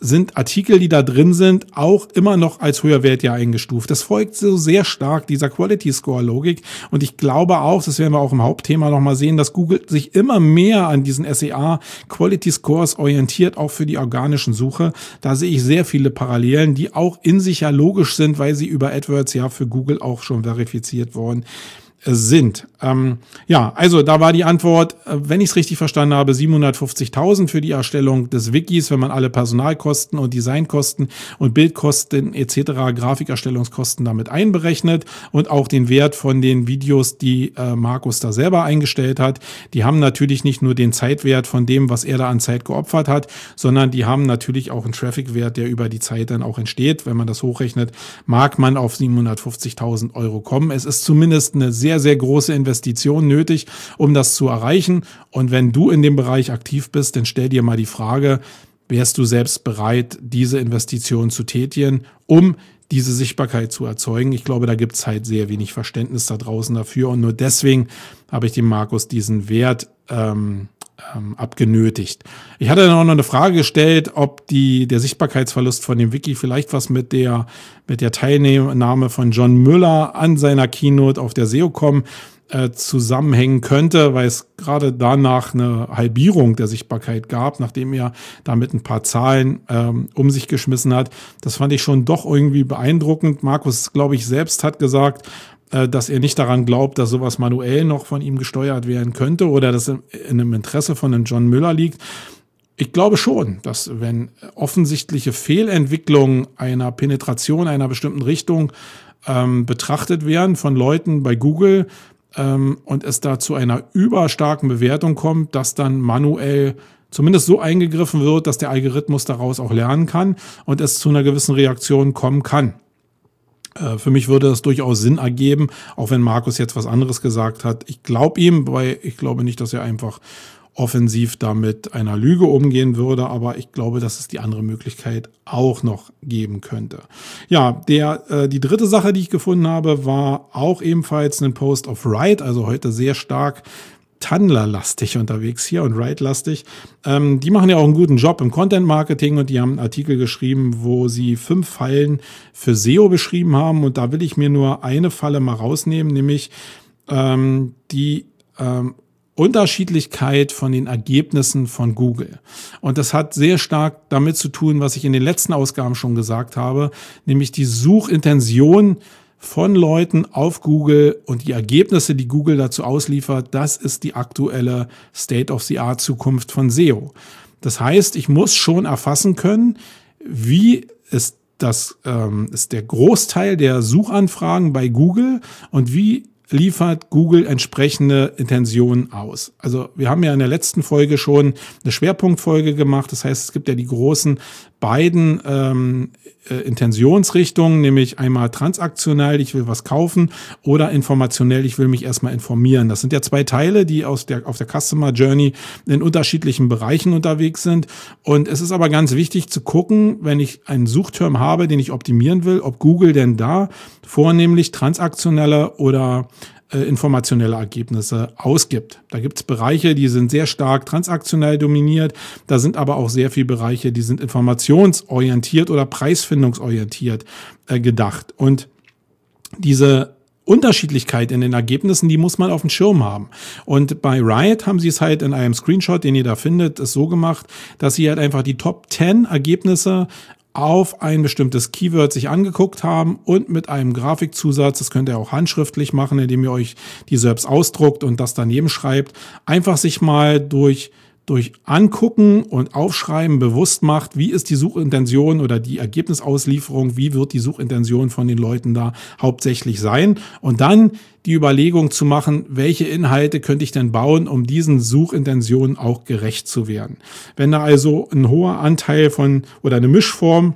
sind Artikel, die da drin sind, auch immer noch als höherwertig eingestuft. Das folgt so sehr stark dieser Quality-Score-Logik. Und ich glaube auch, das werden wir auch im Hauptthema nochmal sehen, dass Google sich immer mehr an diesen SEA-Quality-Scores orientiert, auch für die organischen Suche. Da sehe ich sehr viele Parallelen, die auch in sich ja logisch sind, weil sie über AdWords ja für Google auch schon verifiziert worden sind. Also da war die Antwort, wenn ich es richtig verstanden habe, 750.000 für die Erstellung des Wikis, wenn man alle Personalkosten und Designkosten und Bildkosten etc., Grafikerstellungskosten damit einberechnet und auch den Wert von den Videos, die Markus da selber eingestellt hat. Die haben natürlich nicht nur den Zeitwert von dem, was er da an Zeit geopfert hat, sondern die haben natürlich auch einen Traffic-Wert, der über die Zeit dann auch entsteht. Wenn man das hochrechnet, mag man auf 750.000 € kommen. Es ist zumindest eine sehr, sehr große Investition nötig, um das zu erreichen. Und wenn du in dem Bereich aktiv bist, dann stell dir mal die Frage, wärst du selbst bereit, diese Investition zu tätigen, um diese Sichtbarkeit zu erzeugen? Ich glaube, da gibt es halt sehr wenig Verständnis da draußen dafür. Und nur deswegen habe ich dem Markus diesen Wert abgenötigt. Ich hatte dann auch noch eine Frage gestellt, ob der Sichtbarkeitsverlust von dem Wiki vielleicht was mit der Teilnahme von John Müller an seiner Keynote auf der SEOCom zusammenhängen könnte, weil es gerade danach eine Halbierung der Sichtbarkeit gab, nachdem er damit ein paar Zahlen um sich geschmissen hat. Das fand ich schon doch irgendwie beeindruckend. Markus, glaube ich, selbst hat gesagt, dass er nicht daran glaubt, dass sowas manuell noch von ihm gesteuert werden könnte oder dass in einem Interesse von einem John Müller liegt. Ich glaube schon, dass wenn offensichtliche Fehlentwicklungen einer Penetration einer bestimmten Richtung betrachtet werden von Leuten bei Google und es da zu einer überstarken Bewertung kommt, dass dann manuell zumindest so eingegriffen wird, dass der Algorithmus daraus auch lernen kann und es zu einer gewissen Reaktion kommen kann. Für mich würde das durchaus Sinn ergeben, auch wenn Markus jetzt was anderes gesagt hat. Ich glaube ihm, weil ich glaube nicht, dass er einfach offensiv damit einer Lüge umgehen würde, aber ich glaube, dass es die andere Möglichkeit auch noch geben könnte. Ja, die dritte Sache, die ich gefunden habe, war auch ebenfalls ein Post auf Write, also heute sehr stark Tandler-lastig unterwegs hier und Write-lastig. Die machen ja auch einen guten Job im Content-Marketing und die haben einen Artikel geschrieben, wo sie 5 Fallen für SEO beschrieben haben und da will ich mir nur eine Falle mal rausnehmen, nämlich die Unterschiedlichkeit von den Ergebnissen von Google. Und das hat sehr stark damit zu tun, was ich in den letzten Ausgaben schon gesagt habe, nämlich die Suchintention von Leuten auf Google und die Ergebnisse, die Google dazu ausliefert, das ist die aktuelle State-of-the-Art-Zukunft von SEO. Das heißt, ich muss schon erfassen können, wie ist der Großteil der Suchanfragen bei Google und wie liefert Google entsprechende Intentionen aus. Also wir haben ja in der letzten Folge schon eine Schwerpunktfolge gemacht. Das heißt, es gibt ja die großen beiden Intentionsrichtungen, nämlich einmal transaktionell, ich will was kaufen, oder informationell, ich will mich erstmal informieren. Das sind ja 2 Teile, die auf der Customer Journey in unterschiedlichen Bereichen unterwegs sind. Und es ist aber ganz wichtig zu gucken, wenn ich einen Suchterm habe, den ich optimieren will, ob Google denn da vornehmlich transaktionelle oder informationelle Ergebnisse ausgibt. Da gibt es Bereiche, die sind sehr stark transaktionell dominiert. Da sind aber auch sehr viele Bereiche, die sind informationsorientiert oder preisfindungsorientiert gedacht. Und diese Unterschiedlichkeit in den Ergebnissen, die muss man auf dem Schirm haben. Und bei Riot haben sie es halt in einem Screenshot, den ihr da findet, ist so gemacht, dass sie halt einfach die Top 10 Ergebnisse auf ein bestimmtes Keyword sich angeguckt haben und mit einem Grafikzusatz, das könnt ihr auch handschriftlich machen, indem ihr euch die selbst ausdruckt und das daneben schreibt, einfach sich mal durch Angucken und Aufschreiben bewusst macht, wie ist die Suchintention oder die Ergebnisauslieferung, wie wird die Suchintention von den Leuten da hauptsächlich sein und dann die Überlegung zu machen, welche Inhalte könnte ich denn bauen, um diesen Suchintentionen auch gerecht zu werden. Wenn da also ein hoher Anteil oder eine Mischform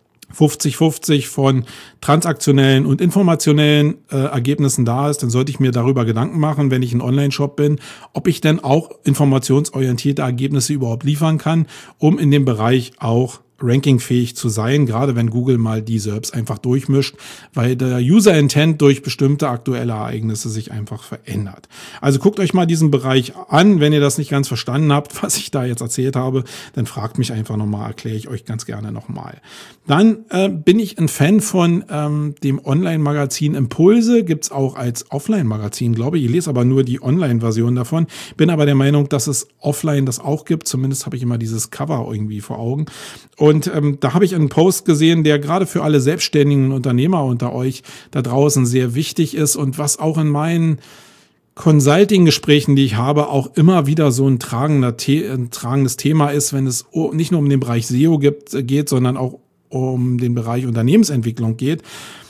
50-50 von transaktionellen und informationellen Ergebnissen da ist, dann sollte ich mir darüber Gedanken machen, wenn ich ein Online-Shop bin, ob ich denn auch informationsorientierte Ergebnisse überhaupt liefern kann, um in dem Bereich auch rankingfähig zu sein, gerade wenn Google mal die SERPs einfach durchmischt, weil der User-Intent durch bestimmte aktuelle Ereignisse sich einfach verändert. Also guckt euch mal diesen Bereich an. Wenn ihr das nicht ganz verstanden habt, was ich da jetzt erzählt habe, dann fragt mich einfach nochmal, erkläre ich euch ganz gerne nochmal. Dann bin ich ein Fan von dem Online-Magazin Impulse, gibt's auch als Offline-Magazin, glaube ich. Ich lese aber nur die Online-Version davon. Bin aber der Meinung, dass es offline das auch gibt. Zumindest habe ich immer dieses Cover irgendwie vor Augen. Und da habe ich einen Post gesehen, der gerade für alle selbstständigen Unternehmer unter euch da draußen sehr wichtig ist und was auch in meinen Consulting-Gesprächen, die ich habe, auch immer wieder so ein tragendes Thema ist, wenn es nicht nur um den Bereich SEO geht, sondern auch um den Bereich Unternehmensentwicklung geht.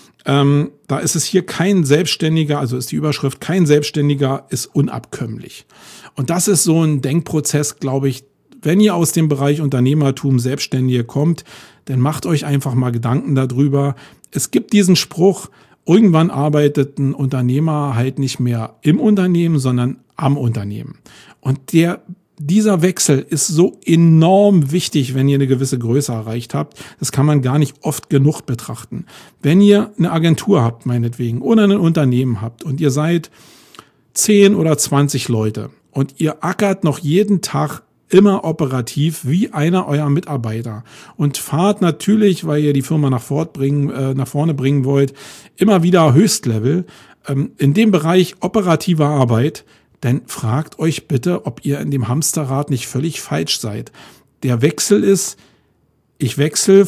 Da ist es hier kein Selbstständiger, also ist die Überschrift, kein Selbstständiger ist unabkömmlich. Und das ist so ein Denkprozess, glaube ich. Wenn ihr aus dem Bereich Unternehmertum, Selbstständige kommt, dann macht euch einfach mal Gedanken darüber. Es gibt diesen Spruch, irgendwann arbeitet ein Unternehmer halt nicht mehr im Unternehmen, sondern am Unternehmen. Und dieser Wechsel ist so enorm wichtig, wenn ihr eine gewisse Größe erreicht habt. Das kann man gar nicht oft genug betrachten. Wenn ihr eine Agentur habt, meinetwegen, oder ein Unternehmen habt und ihr seid 10 oder 20 Leute und ihr ackert noch jeden Tag immer operativ wie einer eurer Mitarbeiter und fahrt natürlich, weil ihr die Firma nach vorne bringen wollt, immer wieder Höchstlevel. In dem Bereich operativer Arbeit, dann fragt euch bitte, ob ihr in dem Hamsterrad nicht völlig falsch seid. Der Wechsel ist, ich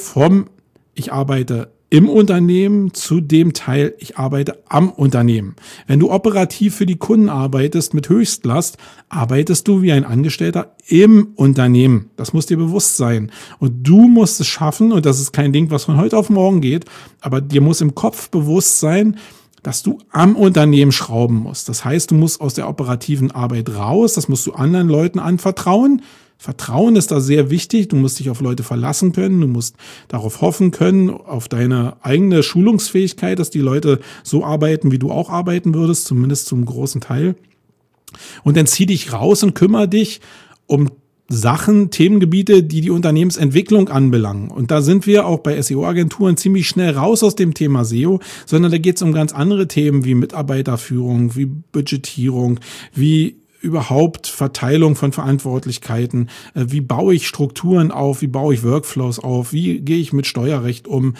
arbeite im Unternehmen zu dem Teil, ich arbeite am Unternehmen. Wenn du operativ für die Kunden arbeitest mit Höchstlast, arbeitest du wie ein Angestellter im Unternehmen. Das muss dir bewusst sein. Und du musst es schaffen, und das ist kein Ding, was von heute auf morgen geht, aber dir muss im Kopf bewusst sein, dass du am Unternehmen schrauben musst. Das heißt, du musst aus der operativen Arbeit raus, das musst du anderen Leuten anvertrauen. Vertrauen ist da sehr wichtig. Du musst dich auf Leute verlassen können. Du musst darauf hoffen können, auf deine eigene Schulungsfähigkeit, dass die Leute so arbeiten, wie du auch arbeiten würdest, zumindest zum großen Teil. Und dann zieh dich raus und kümmere dich um Sachen, Themengebiete, die die Unternehmensentwicklung anbelangen. Und da sind wir auch bei SEO-Agenturen ziemlich schnell raus aus dem Thema SEO, sondern da geht es um ganz andere Themen wie Mitarbeiterführung, wie Budgetierung, wie überhaupt Verteilung von Verantwortlichkeiten, wie baue ich Strukturen auf, wie baue ich Workflows auf, wie gehe ich mit Steuerrecht um,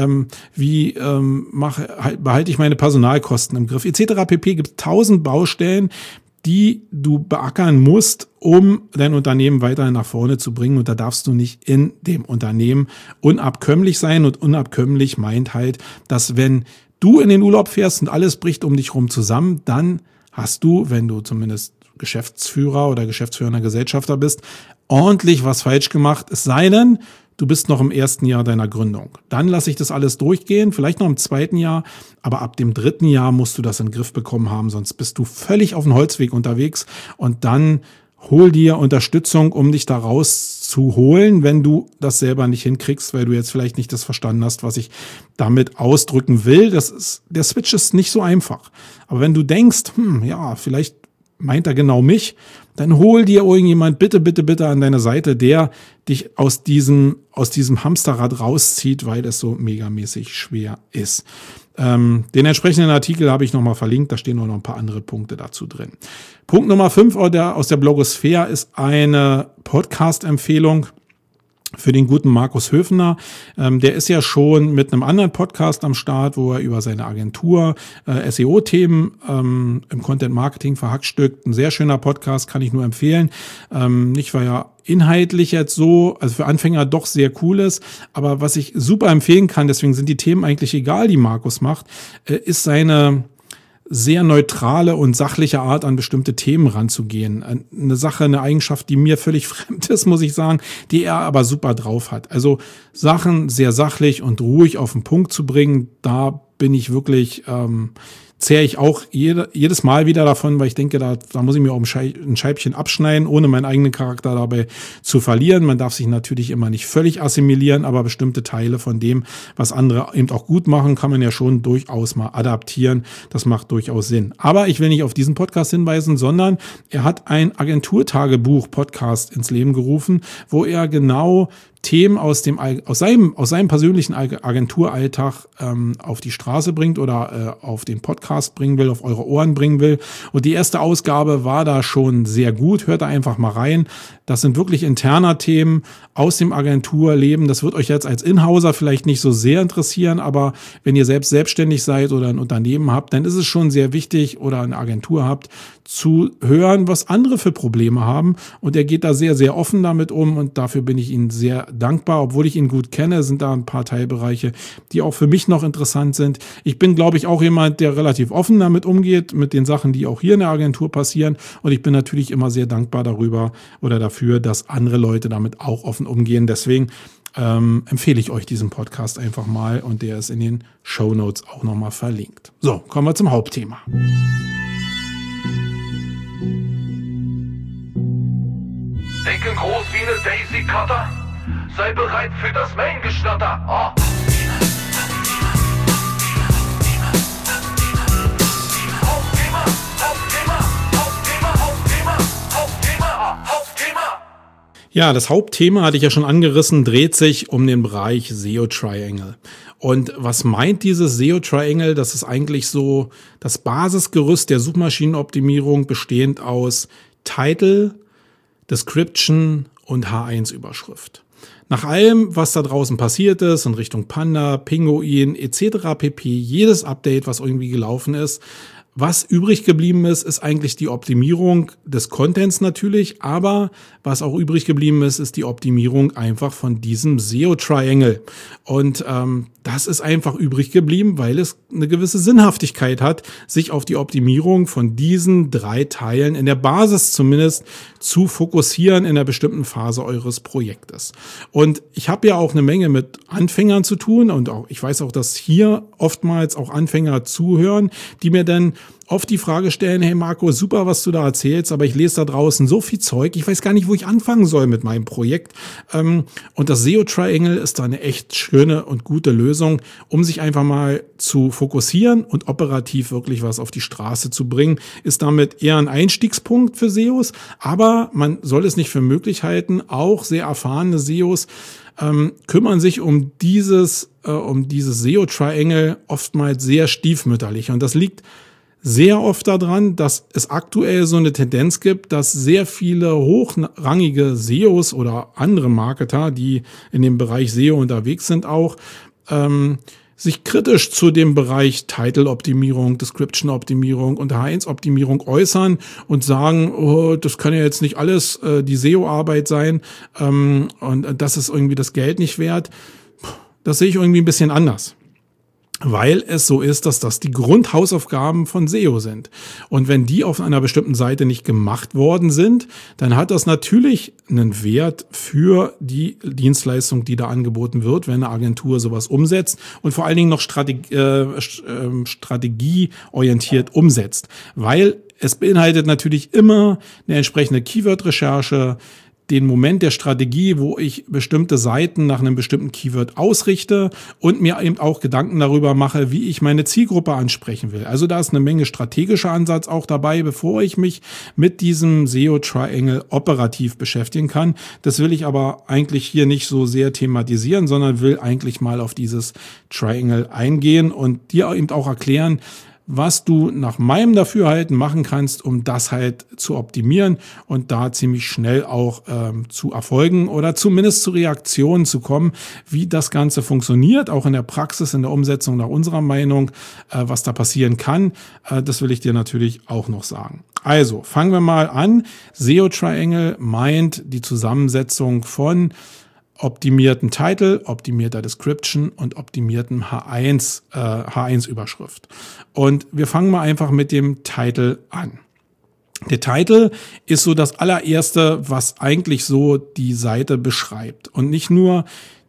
wie behalte ich meine Personalkosten im Griff, etc. pp. Gibt 1000 Baustellen, die du beackern musst, um dein Unternehmen weiterhin nach vorne zu bringen. Und da darfst du nicht in dem Unternehmen unabkömmlich sein. Und unabkömmlich meint halt, dass wenn du in den Urlaub fährst und alles bricht um dich rum zusammen, dann hast du, wenn du zumindest Geschäftsführer oder geschäftsführender Gesellschafter bist, ordentlich was falsch gemacht. Es sei denn, du bist noch im ersten Jahr deiner Gründung. Dann lasse ich das alles durchgehen, vielleicht noch im zweiten Jahr, aber ab dem dritten Jahr musst du das in den Griff bekommen haben, sonst bist du völlig auf dem Holzweg unterwegs und dann hol dir Unterstützung, um dich da rauszuholen, wenn du das selber nicht hinkriegst, weil du jetzt vielleicht nicht das verstanden hast, was ich damit ausdrücken will. Der Switch ist nicht so einfach. Aber wenn du denkst, vielleicht meint er genau mich, dann hol dir irgendjemand bitte an deine Seite, der dich aus diesem Hamsterrad rauszieht, weil es so megamäßig schwer ist. Den entsprechenden Artikel habe ich nochmal verlinkt, da stehen auch noch ein paar andere Punkte dazu drin. Punkt Nummer 5 aus der Blogosphäre ist eine Podcast-Empfehlung für den guten Markus Höfner. Der ist ja schon mit einem anderen Podcast am Start, wo er über seine Agentur SEO-Themen im Content-Marketing verhackstückt. Ein sehr schöner Podcast, kann ich nur empfehlen. Nicht, weil er inhaltlich jetzt so, also für Anfänger doch sehr cool ist, aber was ich super empfehlen kann, deswegen sind die Themen eigentlich egal, die Markus macht, ist seine sehr neutrale und sachliche Art, an bestimmte Themen ranzugehen. Eine Eigenschaft, die mir völlig fremd ist, muss ich sagen, die er aber super drauf hat. Also Sachen sehr sachlich und ruhig auf den Punkt zu bringen, da bin ich wirklich, zehre ich auch jedes Mal wieder davon, weil ich denke, da muss ich mir auch ein Scheibchen abschneiden, ohne meinen eigenen Charakter dabei zu verlieren. Man darf sich natürlich immer nicht völlig assimilieren, aber bestimmte Teile von dem, was andere eben auch gut machen, kann man ja schon durchaus mal adaptieren. Das macht durchaus Sinn. Aber ich will nicht auf diesen Podcast hinweisen, sondern er hat ein Agenturtagebuch-Podcast ins Leben gerufen, wo er genau Themen aus seinem persönlichen Agenturalltag auf die Straße bringt oder auf den Podcast bringen will, auf eure Ohren bringen will. Und die erste Ausgabe war da schon sehr gut. Hört da einfach mal rein. Das sind wirklich interner Themen aus dem Agenturleben. Das wird euch jetzt als Inhauser vielleicht nicht so sehr interessieren, aber wenn ihr selbstständig seid oder ein Unternehmen habt, dann ist es schon sehr wichtig oder eine Agentur habt, zu hören, was andere für Probleme haben. Und er geht da sehr, sehr offen damit um und dafür bin ich Ihnen sehr dankbar. Obwohl ich ihn gut kenne, sind da ein paar Teilbereiche, die auch für mich noch interessant sind. Ich bin, glaube ich, auch jemand, der relativ offen damit umgeht, mit den Sachen, die auch hier in der Agentur passieren. Und ich bin natürlich immer sehr dankbar darüber oder dafür, dass andere Leute damit auch offen umgehen. Deswegen empfehle ich euch diesen Podcast einfach mal und der ist in den Shownotes auch nochmal verlinkt. So, kommen wir zum Hauptthema. Denken groß wie eine Daisy Cutter. Sei bereit für das Main-Geschnatter. Oh. Ja, das Hauptthema, hatte ich ja schon angerissen, dreht sich um den Bereich SEO Triangle. Und was meint dieses SEO Triangle? Das ist eigentlich so das Basisgerüst der Suchmaschinenoptimierung, bestehend aus Title, Description und H1-Überschrift. Nach allem, was da draußen passiert ist, in Richtung Panda, Pinguin etc. pp., jedes Update, was irgendwie gelaufen ist, was übrig geblieben ist, ist eigentlich die Optimierung des Contents natürlich, aber was auch übrig geblieben ist, ist die Optimierung einfach von diesem SEO-Triangle. Und das ist einfach übrig geblieben, weil es eine gewisse Sinnhaftigkeit hat, sich auf die Optimierung von diesen 3 Teilen in der Basis zumindest zu fokussieren in einer bestimmten Phase eures Projektes. Und ich habe ja auch eine Menge mit Anfängern zu tun und auch ich weiß auch, dass hier oftmals auch Anfänger zuhören, die mir dann oft die Frage stellen, hey Marco, super, was du da erzählst, aber ich lese da draußen so viel Zeug, ich weiß gar nicht, wo ich anfangen soll mit meinem Projekt. Und das SEO Triangle ist da eine echt schöne und gute Lösung, um sich einfach mal zu fokussieren und operativ wirklich was auf die Straße zu bringen. Ist damit eher ein Einstiegspunkt für SEOs, aber man soll es nicht für möglich halten, auch sehr erfahrene SEOs kümmern sich um dieses SEO Triangle oftmals sehr stiefmütterlich. Und das liegt sehr oft daran, dass es aktuell so eine Tendenz gibt, dass sehr viele hochrangige SEOs oder andere Marketer, die in dem Bereich SEO unterwegs sind, auch sich kritisch zu dem Bereich Title-Optimierung, Description-Optimierung und H1-Optimierung äußern und sagen, oh, das kann ja jetzt nicht alles die SEO-Arbeit sein und das ist irgendwie das Geld nicht wert. Das sehe ich irgendwie ein bisschen anders. Weil es so ist, dass das die Grundhausaufgaben von SEO sind. Und wenn die auf einer bestimmten Seite nicht gemacht worden sind, dann hat das natürlich einen Wert für die Dienstleistung, die da angeboten wird, wenn eine Agentur sowas umsetzt und vor allen Dingen noch strategieorientiert umsetzt. Weil es beinhaltet natürlich immer eine entsprechende Keyword-Recherche, den Moment der Strategie, wo ich bestimmte Seiten nach einem bestimmten Keyword ausrichte und mir eben auch Gedanken darüber mache, wie ich meine Zielgruppe ansprechen will. Also da ist eine Menge strategischer Ansatz auch dabei, bevor ich mich mit diesem SEO Triangle operativ beschäftigen kann. Das will ich aber eigentlich hier nicht so sehr thematisieren, sondern will eigentlich mal auf dieses Triangle eingehen und dir eben auch erklären, was du nach meinem Dafürhalten machen kannst, um das halt zu optimieren und da ziemlich schnell auch zu Erfolgen oder zumindest zu Reaktionen zu kommen, wie das Ganze funktioniert, auch in der Praxis, in der Umsetzung nach unserer Meinung, was da passieren kann. Das will ich dir natürlich auch noch sagen. Also, fangen wir mal an. SEO Triangle meint die Zusammensetzung von optimierten Title, optimierter Description und optimierten H1-Überschrift. Und wir fangen mal einfach mit dem Title an. Der Title ist so das allererste, was eigentlich so die Seite beschreibt. Und nicht nur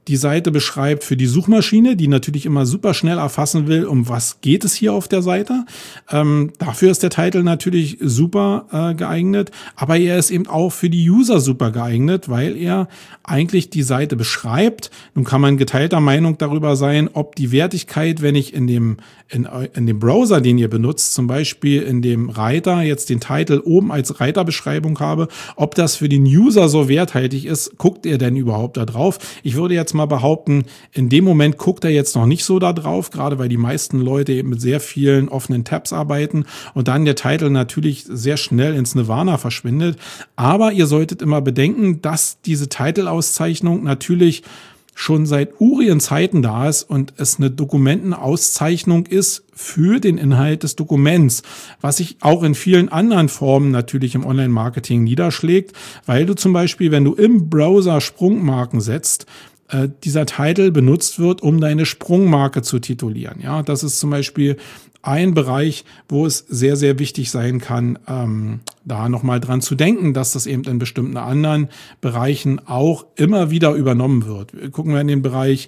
die Seite beschreibt für die Suchmaschine, die natürlich immer super schnell erfassen will, um was geht es hier auf der Seite. Dafür ist der Titel natürlich super geeignet, aber er ist eben auch für die User super geeignet, weil er eigentlich die Seite beschreibt. Nun kann man geteilter Meinung darüber sein, ob die Wertigkeit, wenn ich in dem Browser, den ihr benutzt, zum Beispiel in dem Reiter jetzt den Titel oben als Reiterbeschreibung habe, ob das für den User so werthaltig ist, guckt er denn überhaupt da drauf? Ich würde jetzt mal behaupten, in dem Moment guckt er jetzt noch nicht so da drauf, gerade weil die meisten Leute eben mit sehr vielen offenen Tabs arbeiten und dann der Titel natürlich sehr schnell ins Nirvana verschwindet. Aber ihr solltet immer bedenken, dass diese Titelauszeichnung natürlich schon seit Urien-Zeiten da ist und es eine Dokumentenauszeichnung ist für den Inhalt des Dokuments, was sich auch in vielen anderen Formen natürlich im Online-Marketing niederschlägt, weil du zum Beispiel, wenn du im Browser Sprungmarken setzt, dieser Titel benutzt wird, um deine Sprungmarke zu titulieren. Ja, das ist zum Beispiel ein Bereich, wo es sehr, sehr wichtig sein kann, da nochmal dran zu denken, dass das eben in bestimmten anderen Bereichen auch immer wieder übernommen wird. Gucken wir in den Bereich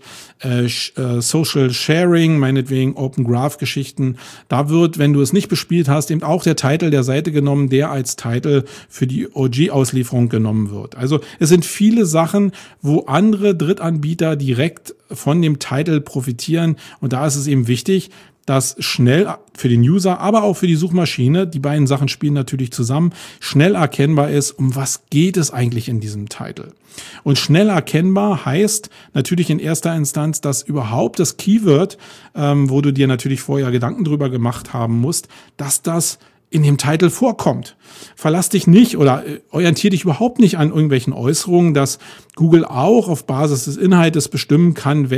Social Sharing, meinetwegen Open Graph Geschichten. Da wird, wenn du es nicht bespielt hast, eben auch der Titel der Seite genommen, der als Titel für die OG-Auslieferung genommen wird. Also es sind viele Sachen, wo andere Drittanbieter direkt von dem Titel profitieren. Und da ist es eben wichtig, dass schnell für den User, aber auch für die Suchmaschine, die beiden Sachen spielen natürlich zusammen, schnell erkennbar ist, um was geht es eigentlich in diesem Titel. Und schnell erkennbar heißt natürlich in erster Instanz, dass überhaupt das Keyword, wo du dir natürlich vorher Gedanken drüber gemacht haben musst, dass das in dem Titel vorkommt. Verlass dich nicht oder orientiere dich überhaupt nicht an irgendwelchen Äußerungen, dass Google auch auf Basis des Inhaltes bestimmen kann,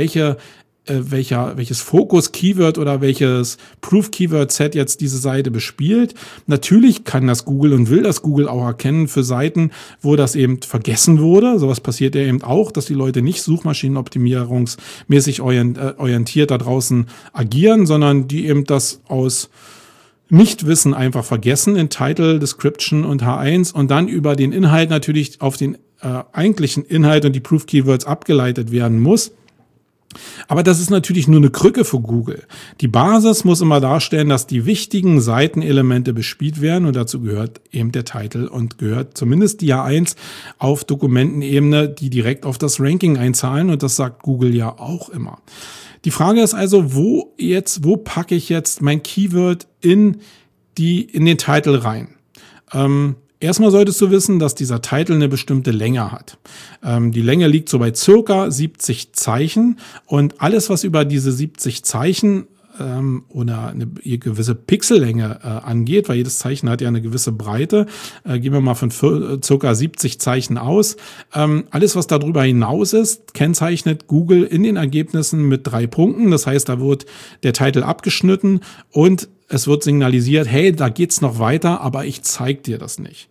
welches Fokus-Keyword oder welches Proof-Keyword-Set jetzt diese Seite bespielt. Natürlich kann das Google und will das Google auch erkennen für Seiten, wo das eben vergessen wurde. Sowas passiert ja eben auch, dass die Leute nicht suchmaschinenoptimierungsmäßig orientiert da draußen agieren, sondern die eben das aus Nichtwissen einfach vergessen in Title, Description und H1 und dann über den Inhalt natürlich auf den eigentlichen Inhalt und die Proof-Keywords abgeleitet werden muss. Aber das ist natürlich nur eine Krücke für Google. Die Basis muss immer darstellen, dass die wichtigen Seitenelemente bespielt werden und dazu gehört eben der Titel und gehört zumindest die H1 auf Dokumentenebene, die direkt auf das Ranking einzahlen und das sagt Google ja auch immer. Die Frage ist also, wo packe ich jetzt mein Keyword in den Titel rein? Erstmal solltest du wissen, dass dieser Titel eine bestimmte Länge hat. Die Länge liegt so bei circa 70 Zeichen und alles, was über diese 70 Zeichen oder eine gewisse Pixellänge angeht, weil jedes Zeichen hat ja eine gewisse Breite, gehen wir mal von circa 70 Zeichen aus. Alles, was darüber hinaus ist, kennzeichnet Google in den Ergebnissen mit 3 Punkten. Das heißt, da wird der Titel abgeschnitten und es wird signalisiert, hey, da geht's noch weiter, aber ich zeig dir das nicht.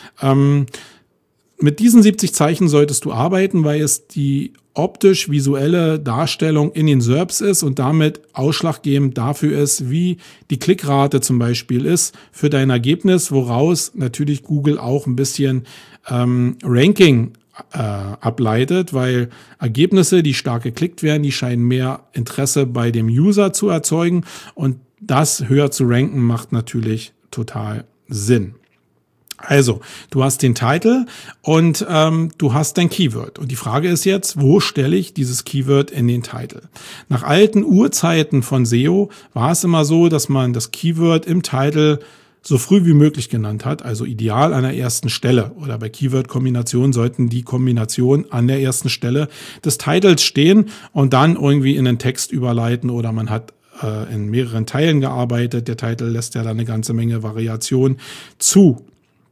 Mit diesen 70 Zeichen solltest du arbeiten, weil es die optisch-visuelle Darstellung in den SERPs ist und damit ausschlaggebend dafür ist, wie die Klickrate zum Beispiel ist für dein Ergebnis, woraus natürlich Google auch ein bisschen Ranking ableitet, weil Ergebnisse, die stark geklickt werden, die scheinen mehr Interesse bei dem User zu erzeugen und das höher zu ranken macht natürlich total Sinn. Also, du hast den Titel und du hast dein Keyword. Und die Frage ist jetzt, wo stelle ich dieses Keyword in den Titel? Nach alten Urzeiten von SEO war es immer so, dass man das Keyword im Titel so früh wie möglich genannt hat, also ideal an der ersten Stelle. Oder bei Keyword-Kombinationen sollten die Kombinationen an der ersten Stelle des Titels stehen und dann irgendwie in den Text überleiten oder man hat in mehreren Teilen gearbeitet. Der Titel lässt ja da eine ganze Menge Variation zu.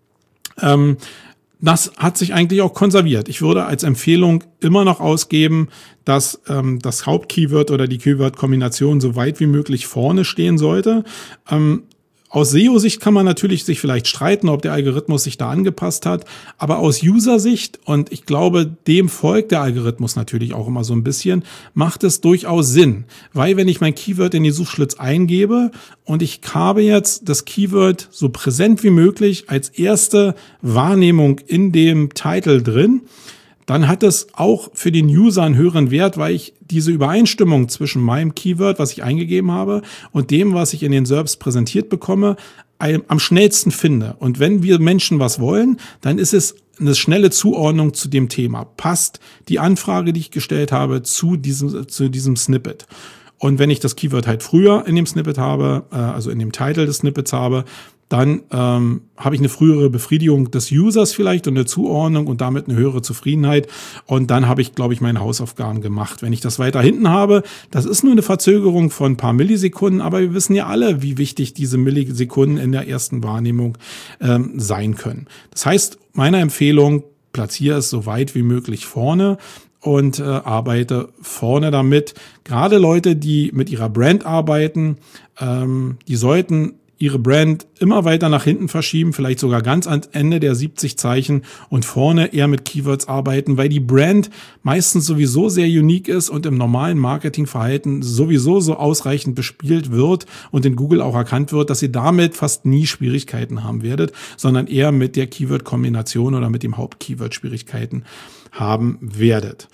Das hat sich eigentlich auch konserviert. Ich würde als Empfehlung immer noch ausgeben, dass das Hauptkeyword oder die Keyword-Kombination so weit wie möglich vorne stehen sollte. Aus SEO-Sicht kann man natürlich sich vielleicht streiten, ob der Algorithmus sich da angepasst hat, aber aus User-Sicht, und ich glaube, dem folgt der Algorithmus natürlich auch immer so ein bisschen, macht es durchaus Sinn, weil wenn ich mein Keyword in die Suchschlitz eingebe und ich habe jetzt das Keyword so präsent wie möglich als erste Wahrnehmung in dem Titel drin, dann hat es auch für den User einen höheren Wert, weil ich diese Übereinstimmung zwischen meinem Keyword, was ich eingegeben habe, und dem, was ich in den SERPs präsentiert bekomme, am schnellsten finde. Und wenn wir Menschen was wollen, dann ist es eine schnelle Zuordnung zu dem Thema. Passt die Anfrage, die ich gestellt habe, zu diesem Snippet? Und wenn ich das Keyword halt früher in dem Snippet habe, also in dem Titel des Snippets habe, dann habe ich eine frühere Befriedigung des Users vielleicht und eine Zuordnung und damit eine höhere Zufriedenheit. Und dann habe ich, glaube ich, meine Hausaufgaben gemacht. Wenn ich das weiter hinten habe, das ist nur eine Verzögerung von ein paar Millisekunden, aber wir wissen ja alle, wie wichtig diese Millisekunden in der ersten Wahrnehmung sein können. Das heißt, meine Empfehlung, platziere es so weit wie möglich vorne und arbeite vorne damit. Gerade Leute, die mit ihrer Brand arbeiten, die sollten ihre Brand immer weiter nach hinten verschieben, vielleicht sogar ganz ans Ende der 70 Zeichen und vorne eher mit Keywords arbeiten, weil die Brand meistens sowieso sehr unique ist und im normalen Marketingverhalten sowieso so ausreichend bespielt wird und in Google auch erkannt wird, dass ihr damit fast nie Schwierigkeiten haben werdet, sondern eher mit der Keyword-Kombination oder mit dem Hauptkeyword Schwierigkeiten haben werdet.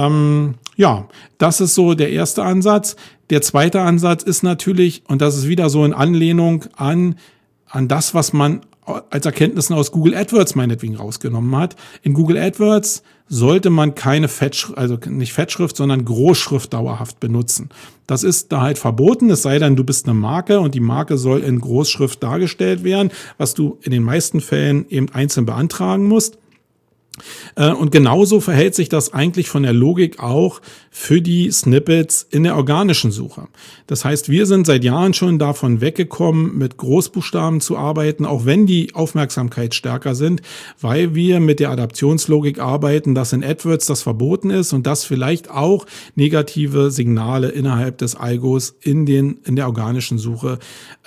Ja, das ist so der erste Ansatz. Der zweite Ansatz ist natürlich, und das ist wieder so in Anlehnung an das, was man als Erkenntnissen aus Google AdWords meinetwegen rausgenommen hat. In Google AdWords sollte man keine nicht Fettschrift, sondern Großschrift dauerhaft benutzen. Das ist da halt verboten, es sei denn, du bist eine Marke und die Marke soll in Großschrift dargestellt werden, was du in den meisten Fällen eben einzeln beantragen musst. Und genauso verhält sich das eigentlich von der Logik auch für die Snippets in der organischen Suche. Das heißt, wir sind seit Jahren schon davon weggekommen, mit Großbuchstaben zu arbeiten, auch wenn die Aufmerksamkeit stärker sind, weil wir mit der Adaptionslogik arbeiten, dass in AdWords das verboten ist und dass vielleicht auch negative Signale innerhalb des Algos in der organischen Suche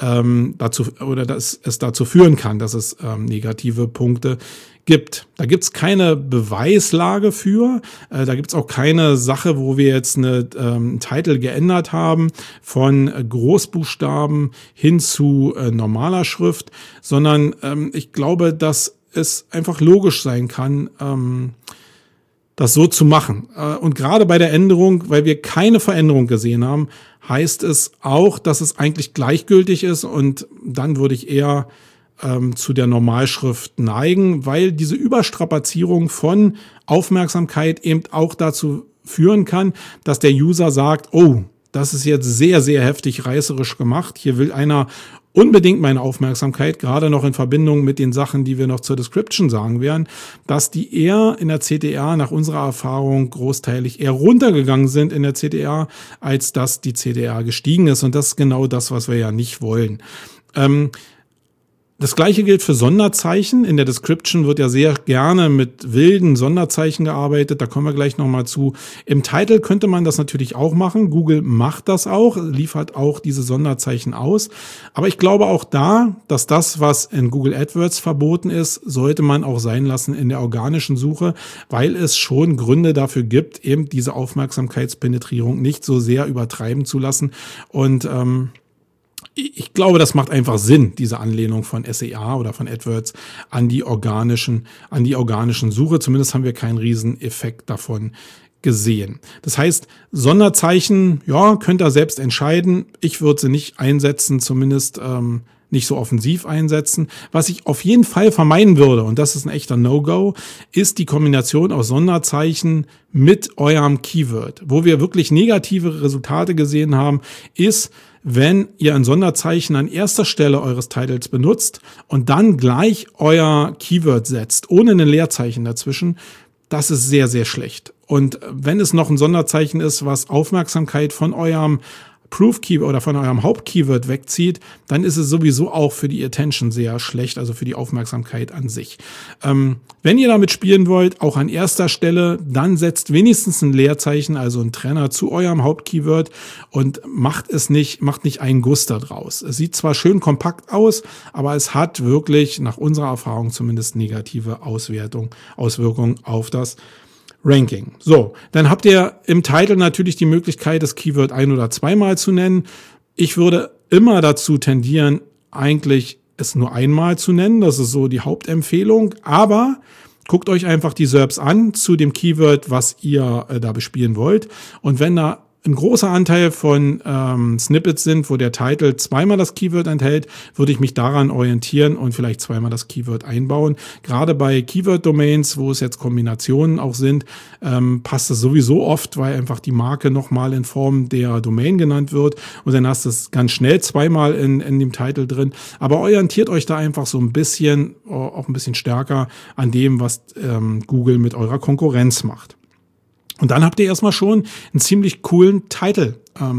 dass es dazu führen kann, dass es negative Punkte gibt. Da gibt's keine Beweislage für. Da gibt's auch keine Sache, wo wir jetzt einen Titel geändert haben von Großbuchstaben hin zu normaler Schrift, sondern ich glaube, dass es einfach logisch sein kann, das so zu machen. Und gerade bei der Änderung, weil wir keine Veränderung gesehen haben, heißt es auch, dass es eigentlich gleichgültig ist und dann würde ich eher zu der Normalschrift neigen, weil diese Überstrapazierung von Aufmerksamkeit eben auch dazu führen kann, dass der User sagt, oh, das ist jetzt sehr, sehr heftig reißerisch gemacht. Hier will einer unbedingt meine Aufmerksamkeit, gerade noch in Verbindung mit den Sachen, die wir noch zur Description sagen werden, dass die eher in der CTR nach unserer Erfahrung großteilig eher runtergegangen sind in der CTR, als dass die CTR gestiegen ist. Und das ist genau das, was wir ja nicht wollen. Das Gleiche gilt für Sonderzeichen. In der Description wird ja sehr gerne mit wilden Sonderzeichen gearbeitet. Da kommen wir gleich nochmal zu. Im Title könnte man das natürlich auch machen. Google macht das auch, liefert auch diese Sonderzeichen aus. Aber ich glaube auch dass das, was in Google AdWords verboten ist, sollte man auch sein lassen in der organischen Suche, weil es schon Gründe dafür gibt, eben diese Aufmerksamkeitspenetrierung nicht so sehr übertreiben zu lassen. Und ich glaube, das macht einfach Sinn, diese Anlehnung von SEA oder von AdWords an die organischen Suche. Zumindest haben wir keinen Rieseneffekt davon gesehen. Das heißt, Sonderzeichen, ja, könnt ihr selbst entscheiden. Ich würde sie nicht einsetzen, zumindest nicht so offensiv einsetzen. Was ich auf jeden Fall vermeiden würde, und das ist ein echter No-Go, ist die Kombination aus Sonderzeichen mit eurem Keyword. Wo wir wirklich negative Resultate gesehen haben, ist, wenn ihr ein Sonderzeichen an erster Stelle eures Titles benutzt und dann gleich euer Keyword setzt, ohne ein Leerzeichen dazwischen, das ist sehr, sehr schlecht. Und wenn es noch ein Sonderzeichen ist, was Aufmerksamkeit von eurem Proof-Keyword oder von eurem Hauptkeyword wegzieht, dann ist es sowieso auch für die Attention sehr schlecht, also für die Aufmerksamkeit an sich. Wenn ihr damit spielen wollt, auch an erster Stelle, dann setzt wenigstens ein Leerzeichen, also ein Trenner zu eurem Hauptkeyword und macht nicht einen Guss da draus. Es sieht zwar schön kompakt aus, aber es hat wirklich, nach unserer Erfahrung zumindest, negative Auswirkungen auf das Ranking. So, dann habt ihr im Titel natürlich die Möglichkeit, das Keyword ein- oder zweimal zu nennen. Ich würde immer dazu tendieren, eigentlich es nur einmal zu nennen. Das ist so die Hauptempfehlung. Aber guckt euch einfach die SERPs an zu dem Keyword, was ihr da bespielen wollt. Und wenn da ein großer Anteil von Snippets sind, wo der Titel zweimal das Keyword enthält, würde ich mich daran orientieren und vielleicht zweimal das Keyword einbauen. Gerade bei Keyword-Domains, wo es jetzt Kombinationen auch sind, passt das sowieso oft, weil einfach die Marke nochmal in Form der Domain genannt wird und dann hast du es ganz schnell zweimal in dem Titel drin. Aber orientiert euch da einfach so ein bisschen, auch ein bisschen stärker an dem, was Google mit eurer Konkurrenz macht. Und dann habt ihr erstmal schon einen ziemlich coolen Titel.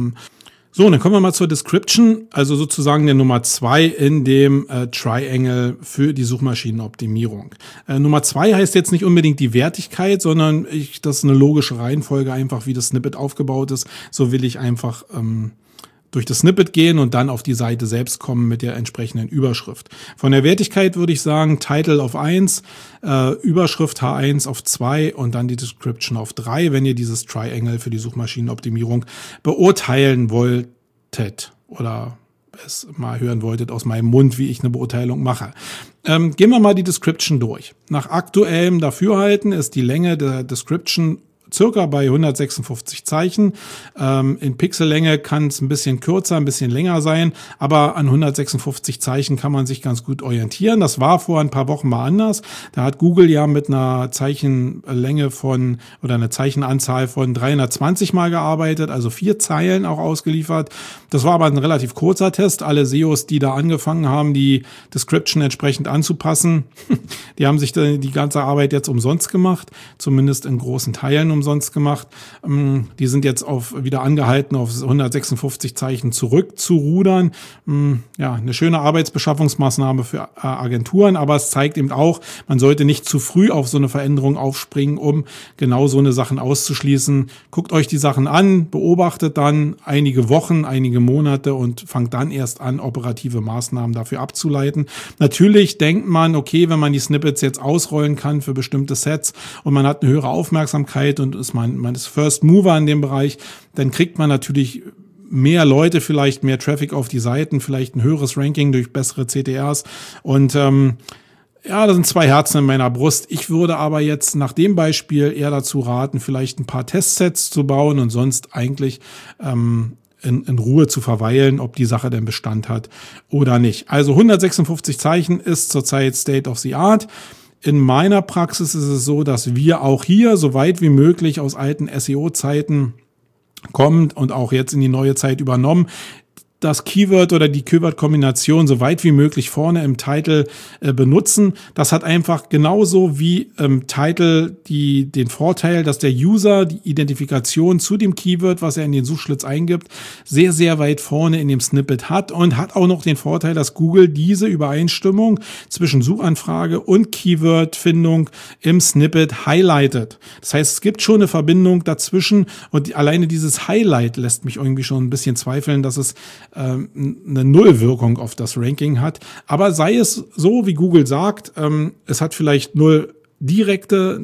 So, dann kommen wir mal zur Description, also sozusagen der Nummer 2 in dem Triangle für die Suchmaschinenoptimierung. Nummer 2 heißt jetzt nicht unbedingt die Wertigkeit, sondern das ist eine logische Reihenfolge, einfach wie das Snippet aufgebaut ist. So will ich einfach durch das Snippet gehen und dann auf die Seite selbst kommen mit der entsprechenden Überschrift. Von der Wertigkeit würde ich sagen, Title auf 1, Überschrift H1 auf 2 und dann die Description auf 3, wenn ihr dieses Triangle für die Suchmaschinenoptimierung beurteilen wolltet oder es mal hören wolltet aus meinem Mund, wie ich eine Beurteilung mache. Gehen wir mal die Description durch. Nach aktuellem Dafürhalten ist die Länge der Description circa bei 156 Zeichen. In Pixellänge kann es ein bisschen kürzer, ein bisschen länger sein, aber an 156 Zeichen kann man sich ganz gut orientieren. Das war vor ein paar Wochen mal anders. Da hat Google ja mit einer Zeichenlänge oder einer Zeichenanzahl von 320 mal gearbeitet, also 4 Zeilen auch ausgeliefert. Das war aber ein relativ kurzer Test. Alle SEOs, die da angefangen haben, die Description entsprechend anzupassen, die haben sich die ganze Arbeit jetzt umsonst gemacht, zumindest in großen Teilen umsonst gemacht. Die sind jetzt wieder angehalten, auf 156 Zeichen zurückzurudern. Ja, eine schöne Arbeitsbeschaffungsmaßnahme für Agenturen, aber es zeigt eben auch, man sollte nicht zu früh auf so eine Veränderung aufspringen, um genau so eine Sachen auszuschließen. Guckt euch die Sachen an, beobachtet dann einige Wochen, einige Monate und fangt dann erst an, operative Maßnahmen dafür abzuleiten. Natürlich denkt man, okay, wenn man die Snippets jetzt ausrollen kann für bestimmte Sets und man hat eine höhere Aufmerksamkeit und man ist First Mover in dem Bereich, dann kriegt man natürlich mehr Leute, vielleicht mehr Traffic auf die Seiten, vielleicht ein höheres Ranking durch bessere CTRs und ja, da sind 2 Herzen in meiner Brust. Ich würde aber jetzt nach dem Beispiel eher dazu raten, vielleicht ein paar Testsets zu bauen und sonst eigentlich in Ruhe zu verweilen, ob die Sache denn Bestand hat oder nicht. Also 156 Zeichen ist zurzeit State of the Art. In meiner Praxis ist es so, dass wir auch hier so weit wie möglich aus alten SEO-Zeiten kommen und auch jetzt in die neue Zeit übernommen, das Keyword oder die Keyword-Kombination so weit wie möglich vorne im Titel benutzen. Das hat einfach genauso wie im Titel den Vorteil, dass der User die Identifikation zu dem Keyword, was er in den Suchschlitz eingibt, sehr, sehr weit vorne in dem Snippet hat und hat auch noch den Vorteil, dass Google diese Übereinstimmung zwischen Suchanfrage und Keyword-Findung im Snippet highlightet. Das heißt, es gibt schon eine Verbindung dazwischen und alleine dieses Highlight lässt mich irgendwie schon ein bisschen zweifeln, dass es eine Nullwirkung auf das Ranking hat. Aber sei es so, wie Google sagt, es hat vielleicht null direkten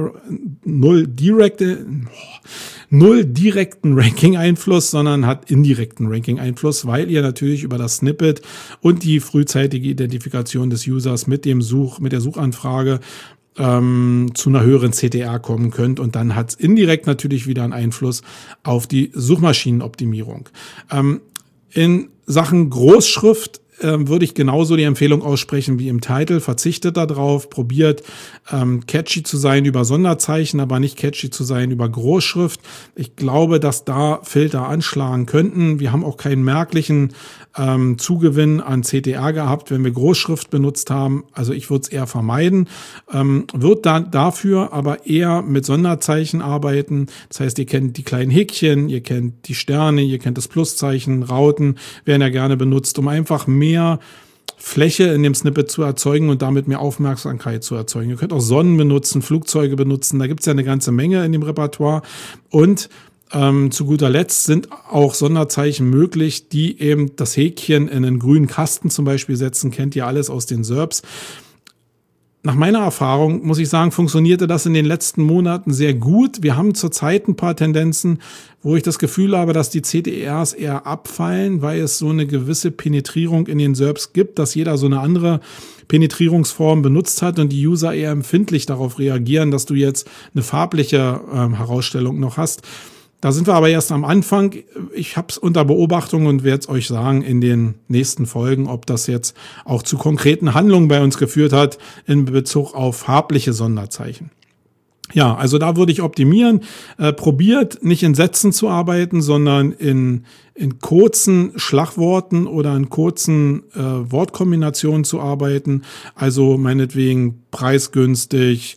Ranking-Einfluss, sondern hat indirekten Ranking-Einfluss, weil ihr natürlich über das Snippet und die frühzeitige Identifikation des Users mit der Suchanfrage zu einer höheren CTR kommen könnt und dann hat es indirekt natürlich wieder einen Einfluss auf die Suchmaschinenoptimierung. In Sachen Großschrift würde ich genauso die Empfehlung aussprechen wie im Titel. Verzichtet darauf, probiert catchy zu sein über Sonderzeichen, aber nicht catchy zu sein über Großschrift. Ich glaube, dass da Filter anschlagen könnten. Wir haben auch keinen merklichen Zugewinn an CTR gehabt, wenn wir Großschrift benutzt haben. Also ich würde es eher vermeiden. Wird dann dafür aber eher mit Sonderzeichen arbeiten. Das heißt, ihr kennt die kleinen Häkchen, ihr kennt die Sterne, ihr kennt das Pluszeichen, Rauten werden ja gerne benutzt, um einfach mehr Fläche in dem Snippet zu erzeugen und damit mehr Aufmerksamkeit zu erzeugen. Ihr könnt auch Sonnen benutzen, Flugzeuge benutzen, da gibt es ja eine ganze Menge in dem Repertoire und zu guter Letzt sind auch Sonderzeichen möglich, die eben das Häkchen in einen grünen Kasten zum Beispiel setzen, kennt ihr alles aus den SERPs. nach meiner Erfahrung, muss ich sagen, funktionierte das in den letzten Monaten sehr gut. Wir haben zurzeit ein paar Tendenzen, wo ich das Gefühl habe, dass die CTRs eher abfallen, weil es so eine gewisse Penetrierung in den SERPs gibt, dass jeder so eine andere Penetrierungsform benutzt hat und die User eher empfindlich darauf reagieren, dass du jetzt eine farbliche Herausstellung noch hast. Da sind wir aber erst am Anfang. Ich habe es unter Beobachtung und werde es euch sagen in den nächsten Folgen, ob das jetzt auch zu konkreten Handlungen bei uns geführt hat in Bezug auf farbliche Sonderzeichen. Ja, also da würde ich optimieren. Probiert nicht in Sätzen zu arbeiten, sondern in kurzen Schlagworten oder in kurzen Wortkombinationen zu arbeiten. Also meinetwegen preisgünstig,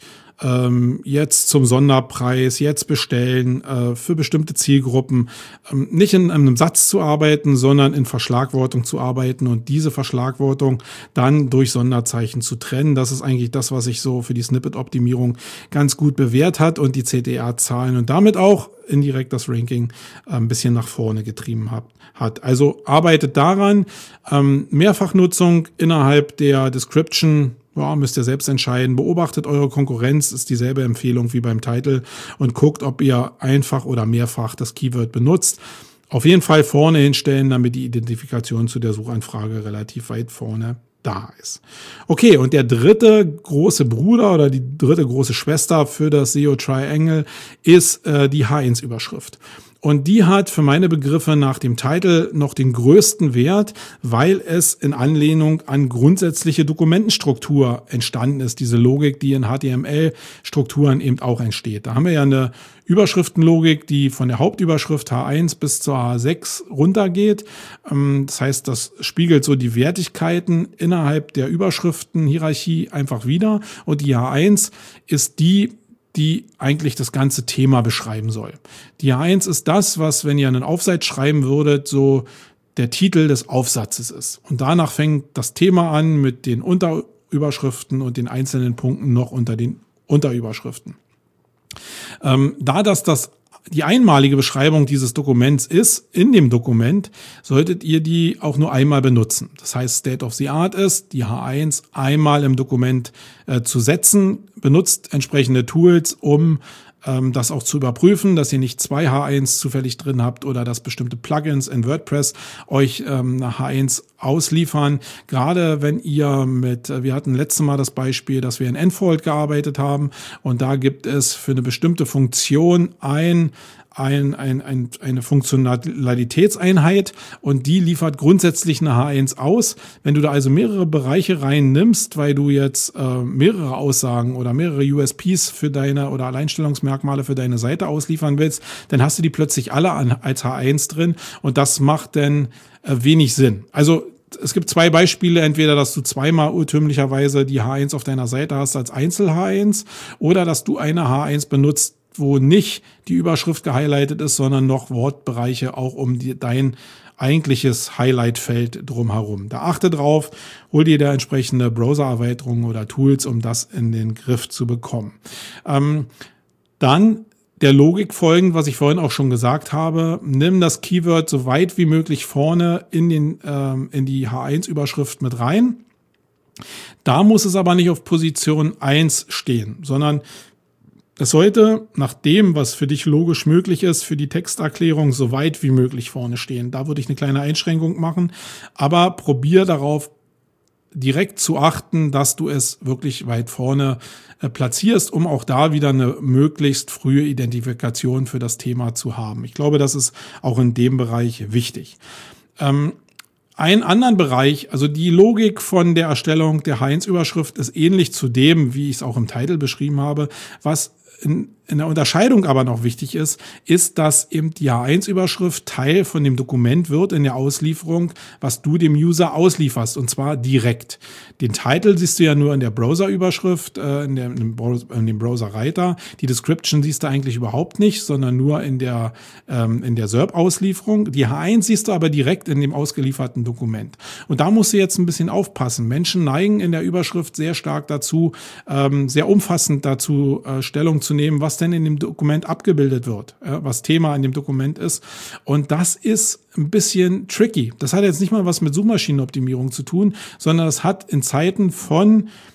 jetzt zum Sonderpreis, jetzt bestellen, für bestimmte Zielgruppen, nicht in einem Satz zu arbeiten, sondern in Verschlagwortung zu arbeiten und diese Verschlagwortung dann durch Sonderzeichen zu trennen. Das ist eigentlich das, was sich so für die Snippet-Optimierung ganz gut bewährt hat und die CTR-Zahlen und damit auch indirekt das Ranking ein bisschen nach vorne getrieben hat. Also arbeitet daran, Mehrfachnutzung innerhalb der Description. Ja, müsst ihr selbst entscheiden. Beobachtet eure Konkurrenz, ist dieselbe Empfehlung wie beim Title und guckt, ob ihr einfach oder mehrfach das Keyword benutzt. Auf jeden Fall vorne hinstellen, damit die Identifikation zu der Suchanfrage relativ weit vorne da ist. Okay, und der dritte große Bruder oder die dritte große Schwester für das SEO Triangle ist die H1-Überschrift. Und die hat für meine Begriffe nach dem Titel noch den größten Wert, weil es in Anlehnung an grundsätzliche Dokumentenstruktur entstanden ist. Diese Logik, die in HTML-Strukturen eben auch entsteht. Da haben wir ja eine Überschriftenlogik, die von der Hauptüberschrift H1 bis zur H6 runtergeht. Das heißt, das spiegelt so die Wertigkeiten innerhalb der Überschriftenhierarchie einfach wider. Und die H1 ist die eigentlich das ganze Thema beschreiben soll. Die H1 ist das, was, wenn ihr einen Aufsatz schreiben würdet, so der Titel des Aufsatzes ist. Und danach fängt das Thema an mit den Unterüberschriften und den einzelnen Punkten noch unter den Unterüberschriften. Da das die einmalige Beschreibung dieses Dokuments ist, in dem Dokument, solltet ihr die auch nur einmal benutzen. Das heißt, State of the Art ist, die H1 einmal im Dokument zu setzen, benutzt entsprechende Tools, um das auch zu überprüfen, dass ihr nicht zwei H1 zufällig drin habt oder dass bestimmte Plugins in WordPress euch eine H1 ausliefern. Gerade wenn ihr wir hatten letztes Mal das Beispiel, dass wir in Enfold gearbeitet haben und da gibt es für eine bestimmte Funktion eine Funktionalitätseinheit und die liefert grundsätzlich eine H1 aus. Wenn du da also mehrere Bereiche reinnimmst, weil du jetzt mehrere Aussagen oder mehrere USPs für deine oder Alleinstellungsmerkmale für deine Seite ausliefern willst, dann hast du die plötzlich alle als H1 drin und das macht dann wenig Sinn. Also es gibt zwei Beispiele, entweder, dass du zweimal urtümlicherweise die H1 auf deiner Seite hast als Einzel-H1 oder dass du eine H1 benutzt, wo nicht die Überschrift gehighlightet ist, sondern noch Wortbereiche auch um dein eigentliches Highlight-Feld drumherum. Da achte drauf, hol dir da entsprechende Browser-Erweiterungen oder Tools, um das in den Griff zu bekommen. Dann der Logik folgend, was ich vorhin auch schon gesagt habe, nimm das Keyword so weit wie möglich vorne in die H1-Überschrift mit rein. Da muss es aber nicht auf Position 1 stehen, sondern es sollte nach dem, was für dich logisch möglich ist, für die Texterklärung so weit wie möglich vorne stehen. Da würde ich eine kleine Einschränkung machen, aber probier darauf direkt zu achten, dass du es wirklich weit vorne platzierst, um auch da wieder eine möglichst frühe Identifikation für das Thema zu haben. Ich glaube, das ist auch in dem Bereich wichtig. Einen anderen Bereich, also die Logik von der Erstellung der H1-Überschrift ist ähnlich zu dem, wie ich es auch im Titel beschrieben habe. Was in der Unterscheidung aber noch wichtig ist, dass eben die H1-Überschrift Teil von dem Dokument wird in der Auslieferung, was du dem User auslieferst, und zwar direkt. Den Titel siehst du ja nur in der Browser-Überschrift, in dem Browser-Reiter. Die Description siehst du eigentlich überhaupt nicht, sondern nur in der SERP-Auslieferung. Die H1 siehst du aber direkt in dem ausgelieferten Dokument. Und da musst du jetzt ein bisschen aufpassen. Menschen neigen in der Überschrift sehr stark dazu, sehr umfassend dazu Stellung zu nehmen, was denn in dem Dokument abgebildet wird, was Thema in dem Dokument ist. Und das ist ein bisschen tricky. Das hat jetzt nicht mal was mit Suchmaschinenoptimierung zu tun, sondern es hat in Zeiten von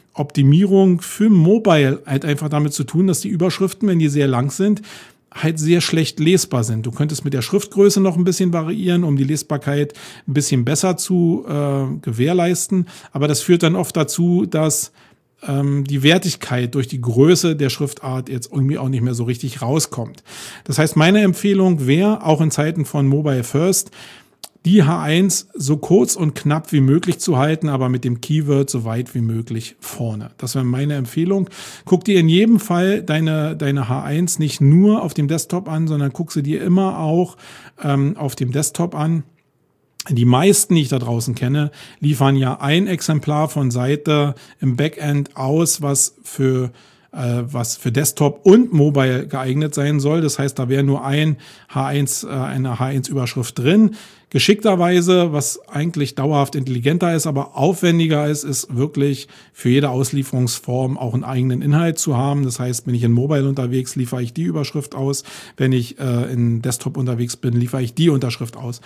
Optimierung für Mobile halt einfach damit zu tun, dass die Überschriften, wenn die sehr lang sind, halt sehr schlecht lesbar sind. Du könntest mit der Schriftgröße noch ein bisschen variieren, um die Lesbarkeit ein bisschen besser zu gewährleisten. Aber das führt dann oft dazu, dass die Wertigkeit durch die Größe der Schriftart jetzt irgendwie auch nicht mehr so richtig rauskommt. Das heißt, meine Empfehlung wäre, auch in Zeiten von Mobile First, die H1 so kurz und knapp wie möglich zu halten, aber mit dem Keyword so weit wie möglich vorne. Das wäre meine Empfehlung. Guck dir in jedem Fall deine H1 nicht nur auf dem Desktop an, sondern guck sie dir immer auch auf dem Desktop an. Die meisten, die ich da draußen kenne, liefern ja ein Exemplar von Seite im Backend aus, was für Desktop und Mobile geeignet sein soll. Das heißt, da wäre nur eine H1-Überschrift drin. Geschickterweise, was eigentlich dauerhaft intelligenter ist, aber aufwendiger ist wirklich für jede Auslieferungsform auch einen eigenen Inhalt zu haben. Das heißt, wenn ich in Mobile unterwegs, liefere ich die Überschrift aus. Wenn ich in Desktop unterwegs bin, liefere ich die Überschrift aus.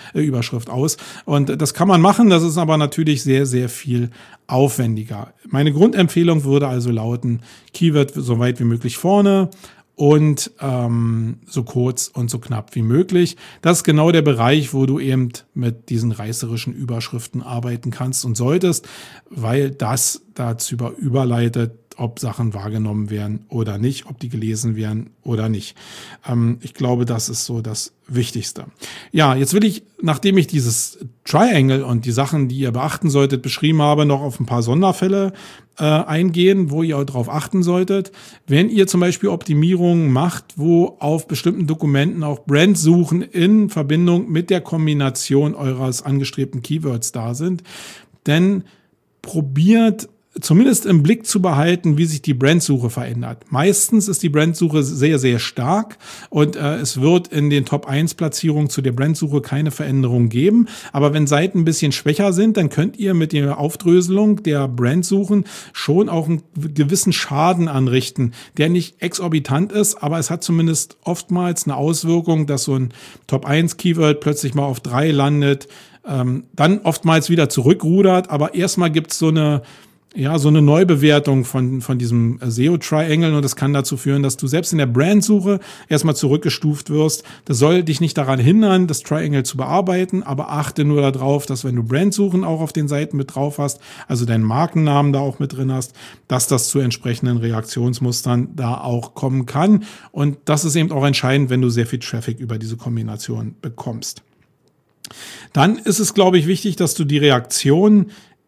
Und das kann man machen, das ist aber natürlich sehr, sehr viel aufwendiger. Meine Grundempfehlung würde also lauten, Keyword so weit wie möglich vorne und so kurz und so knapp wie möglich. Das ist genau der Bereich, wo du eben mit diesen reißerischen Überschriften arbeiten kannst und solltest, weil das dazu überleitet, ob Sachen wahrgenommen werden oder nicht, ob die gelesen werden oder nicht. Ich glaube, das ist so das Wichtigste. Ja, jetzt will ich, nachdem ich dieses Triangle und die Sachen, die ihr beachten solltet, beschrieben habe, noch auf ein paar Sonderfälle eingehen, wo ihr darauf achten solltet. Wenn ihr zum Beispiel Optimierungen macht, wo auf bestimmten Dokumenten auch Brandsuchen in Verbindung mit der Kombination eures angestrebten Keywords da sind, dann probiert zumindest im Blick zu behalten, wie sich die Brandsuche verändert. Meistens ist die Brandsuche sehr, sehr stark und es wird in den Top-1-Platzierungen zu der Brandsuche keine Veränderung geben. Aber wenn Seiten ein bisschen schwächer sind, dann könnt ihr mit der Aufdröselung der Brandsuchen schon auch einen gewissen Schaden anrichten, der nicht exorbitant ist, aber es hat zumindest oftmals eine Auswirkung, dass so ein Top-1-Keyword plötzlich mal auf 3 landet, dann oftmals wieder zurückrudert, aber erstmal gibt's so eine Neubewertung von diesem SEO-Triangle, und das kann dazu führen, dass du selbst in der Brandsuche erstmal zurückgestuft wirst. Das soll dich nicht daran hindern, das Triangle zu bearbeiten, aber achte nur darauf, dass wenn du Brandsuchen auch auf den Seiten mit drauf hast, also deinen Markennamen da auch mit drin hast, dass das zu entsprechenden Reaktionsmustern da auch kommen kann. Und das ist eben auch entscheidend, wenn du sehr viel Traffic über diese Kombination bekommst. Dann ist es, glaube ich, wichtig, dass du die Reaktion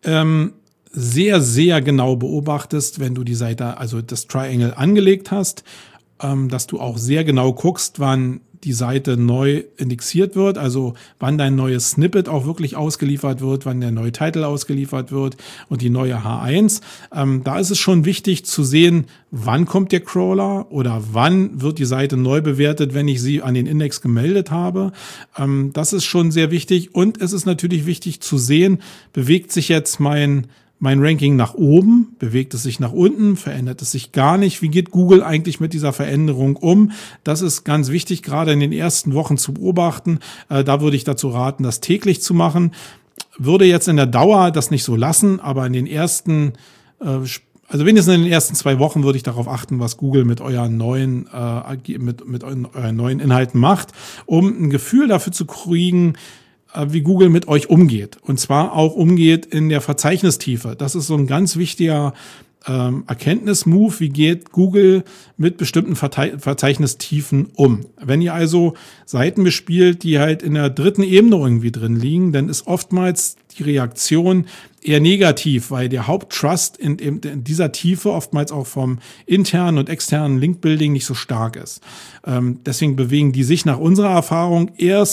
sehr, sehr genau beobachtest, wenn du die Seite, also das Triangle angelegt hast, dass du auch sehr genau guckst, wann die Seite neu indexiert wird, also wann dein neues Snippet auch wirklich ausgeliefert wird, wann der neue Titel ausgeliefert wird und die neue H1. Da ist es schon wichtig zu sehen, wann kommt der Crawler oder wann wird die Seite neu bewertet, wenn ich sie an den Index gemeldet habe. Das ist schon sehr wichtig, und es ist natürlich wichtig zu sehen, bewegt sich jetzt mein Ranking nach oben, bewegt es sich nach unten, verändert es sich gar nicht? Wie geht Google eigentlich mit dieser Veränderung um? Das ist ganz wichtig, gerade in den ersten Wochen zu beobachten. Da würde ich dazu raten, das täglich zu machen. Würde jetzt in der Dauer das nicht so lassen, aber in den ersten, also wenigstens in den ersten 2 Wochen würde ich darauf achten, was Google mit euren neuen, mit euren neuen Inhalten macht, um ein Gefühl dafür zu kriegen, wie Google mit euch umgeht. Und zwar auch umgeht in der Verzeichnistiefe. Das ist so ein ganz wichtiger Erkenntnismove. Wie geht Google mit bestimmten Verzeichnistiefen um? Wenn ihr also Seiten bespielt, die halt in der 3. Ebene irgendwie drin liegen, dann ist oftmals die Reaktion eher negativ, weil der Haupttrust in dieser Tiefe oftmals auch vom internen und externen Linkbuilding nicht so stark ist. Deswegen bewegen die sich nach unserer Erfahrung eher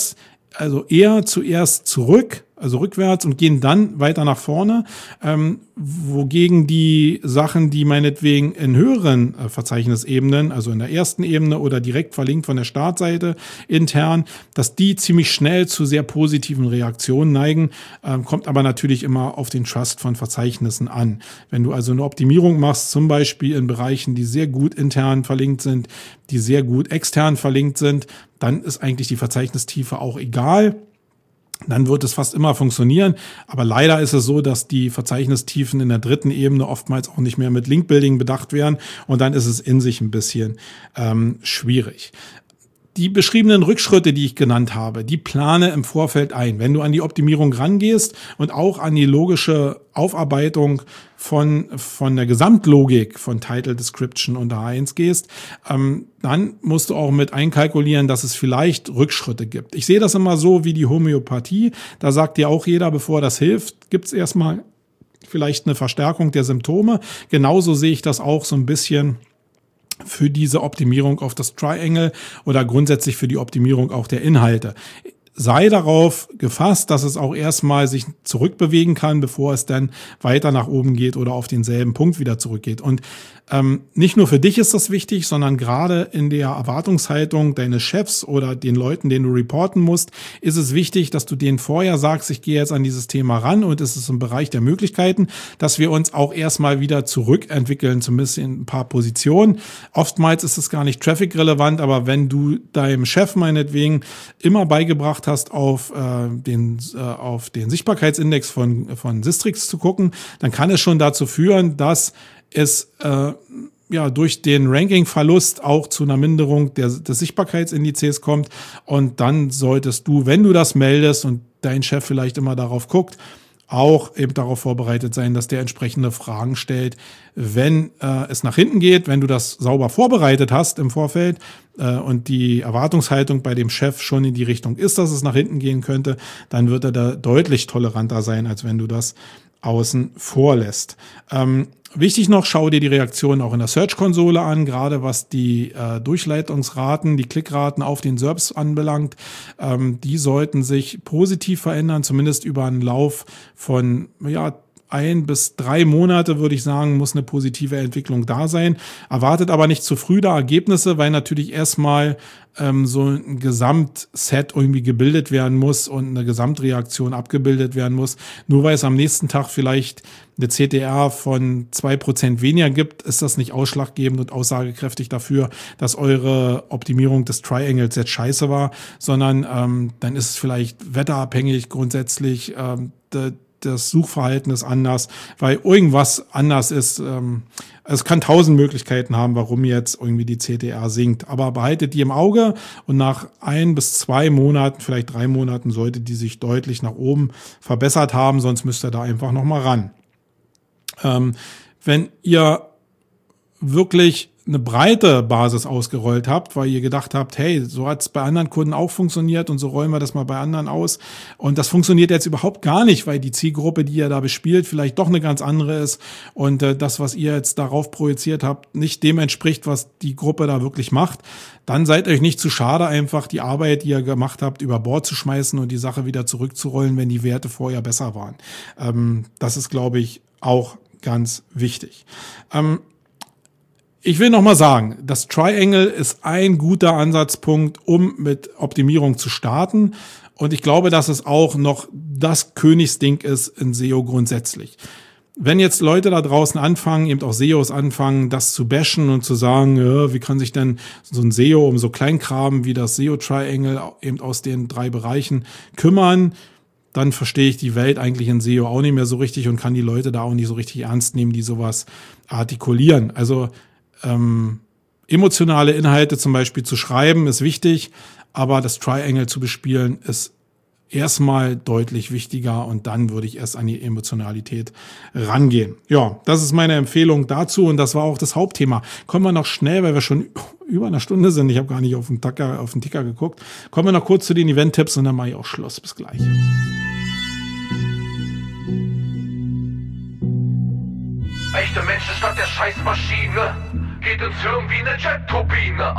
zuerst zurück, also rückwärts, und gehen dann weiter nach vorne, wogegen die Sachen, die meinetwegen in höheren Verzeichnisebenen, also in der 1. Ebene oder direkt verlinkt von der Startseite intern, dass die ziemlich schnell zu sehr positiven Reaktionen neigen, kommt aber natürlich immer auf den Trust von Verzeichnissen an. Wenn du also eine Optimierung machst, zum Beispiel in Bereichen, die sehr gut intern verlinkt sind, die sehr gut extern verlinkt sind, dann ist eigentlich die Verzeichnistiefe auch egal. dann wird es fast immer funktionieren. Aber leider ist es so, dass die Verzeichnistiefen in der dritten Ebene oftmals auch nicht mehr mit Link-Building bedacht werden. Und dann ist es in sich ein bisschen schwierig. Die beschriebenen Rückschritte, die ich genannt habe, die plane im Vorfeld ein. Wenn du an die Optimierung rangehst und auch an die logische Aufarbeitung von der Gesamtlogik von Title, Description und H1 gehst, dann musst du auch mit einkalkulieren, dass es vielleicht Rückschritte gibt. Ich sehe das immer so wie die Homöopathie. Da sagt dir auch jeder, bevor das hilft, gibt es erstmal vielleicht eine Verstärkung der Symptome. Genauso sehe ich das auch so ein bisschen für diese Optimierung auf das Triangle oder grundsätzlich für die Optimierung auch der Inhalte. Sei darauf gefasst, dass es auch erstmal sich zurückbewegen kann, bevor es dann weiter nach oben geht oder auf denselben Punkt wieder zurückgeht. Und nicht nur für dich ist das wichtig, sondern gerade in der Erwartungshaltung deines Chefs oder den Leuten, denen du reporten musst, ist es wichtig, dass du denen vorher sagst, ich gehe jetzt an dieses Thema ran und es ist im Bereich der Möglichkeiten, dass wir uns auch erstmal wieder zurückentwickeln, zumindest in ein paar Positionen. Oftmals ist es gar nicht traffic-relevant, aber wenn du deinem Chef meinetwegen immer beigebracht hast, auf den Sichtbarkeitsindex von Sistrix zu gucken, dann kann es schon dazu führen, dass es durch den Ranking-Verlust auch zu einer Minderung des Sichtbarkeitsindizes kommt. Und dann solltest du, wenn du das meldest und dein Chef vielleicht immer darauf guckt, auch eben darauf vorbereitet sein, dass der entsprechende Fragen stellt, wenn es nach hinten geht, wenn du das sauber vorbereitet hast im Vorfeld und die Erwartungshaltung bei dem Chef schon in die Richtung ist, dass es nach hinten gehen könnte, dann wird er da deutlich toleranter sein, als wenn du das außen vor lässt. Wichtig noch, schau dir die Reaktionen auch in der Search-Konsole an, gerade was die Durchleitungsraten, die Klickraten auf den SERPs anbelangt. Die sollten sich positiv verändern, zumindest über einen Lauf von 1 bis 3 Monate, würde ich sagen, muss eine positive Entwicklung da sein. Erwartet aber nicht zu früh da Ergebnisse, weil natürlich erstmal so ein Gesamtset irgendwie gebildet werden muss und eine Gesamtreaktion abgebildet werden muss. Nur weil es am nächsten Tag vielleicht eine CTR von 2% weniger gibt, ist das nicht ausschlaggebend und aussagekräftig dafür, dass eure Optimierung des Triangles jetzt scheiße war, sondern dann ist es vielleicht wetterabhängig grundsätzlich, das Suchverhalten ist anders, weil irgendwas anders ist. Es kann 1000 Möglichkeiten haben, warum jetzt irgendwie die CTR sinkt. Aber behaltet die im Auge und nach 1 bis 2 Monaten, vielleicht 3 Monaten, sollte die sich deutlich nach oben verbessert haben, sonst müsst ihr da einfach nochmal ran. Wenn ihr wirklich eine breite Basis ausgerollt habt, weil ihr gedacht habt, hey, so hat es bei anderen Kunden auch funktioniert und so rollen wir das mal bei anderen aus. Und das funktioniert jetzt überhaupt gar nicht, weil die Zielgruppe, die ihr da bespielt, vielleicht doch eine ganz andere ist und das, was ihr jetzt darauf projiziert habt, nicht dem entspricht, was die Gruppe da wirklich macht. Dann seid euch nicht zu schade, einfach die Arbeit, die ihr gemacht habt, über Bord zu schmeißen und die Sache wieder zurückzurollen, wenn die Werte vorher besser waren. Das ist, glaube ich, auch ganz wichtig. Ich will nochmal sagen, das Triangle ist ein guter Ansatzpunkt, um mit Optimierung zu starten. Und ich glaube, dass es auch noch das Königsding ist in SEO grundsätzlich. Wenn jetzt Leute da draußen anfangen, eben auch SEOs anfangen, das zu bashen und zu sagen, wie kann sich denn so ein SEO um so Kleinkram wie das SEO-Triangle eben aus den 3 Bereichen kümmern, dann verstehe ich die Welt eigentlich in SEO auch nicht mehr so richtig und kann die Leute da auch nicht so richtig ernst nehmen, die sowas artikulieren. Also emotionale Inhalte zum Beispiel zu schreiben ist wichtig, aber das Triangle zu bespielen ist erstmal deutlich wichtiger und dann würde ich erst an die Emotionalität rangehen. Ja, das ist meine Empfehlung dazu und das war auch das Hauptthema. Kommen wir noch schnell, weil wir schon über eine Stunde sind. Ich habe gar nicht auf den Ticker geguckt. Kommen wir noch kurz zu den Event-Tipps und dann mache ich auch Schluss. Bis gleich. Echte Menschen statt der Scheißmaschine. Geht ins Hirn wie eine Jet-Turbine.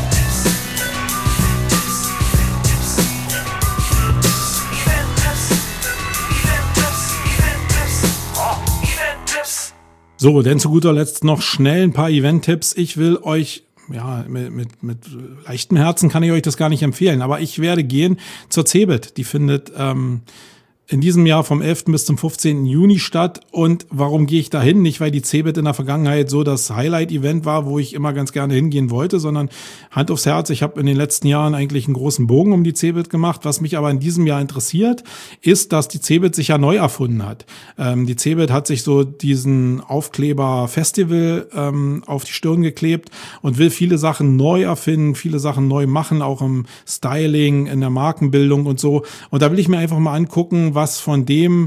So, denn zu guter Letzt noch schnell ein paar Event-Tipps. Ich will euch, mit leichtem Herzen kann ich euch das gar nicht empfehlen, aber ich werde gehen zur CeBIT. Die findet in diesem Jahr vom 11. bis zum 15. Juni statt. Und warum gehe ich da hin? Nicht, weil die CeBIT in der Vergangenheit so das Highlight-Event war, wo ich immer ganz gerne hingehen wollte, sondern Hand aufs Herz, ich habe in den letzten Jahren eigentlich einen großen Bogen um die CeBIT gemacht. Was mich aber in diesem Jahr interessiert, ist, dass die CeBIT sich ja neu erfunden hat. Die CeBIT hat sich so diesen Aufkleber Festival auf die Stirn geklebt und will viele Sachen neu erfinden, viele Sachen neu machen, auch im Styling, in der Markenbildung und so. Und da will ich mir einfach mal angucken, was von dem,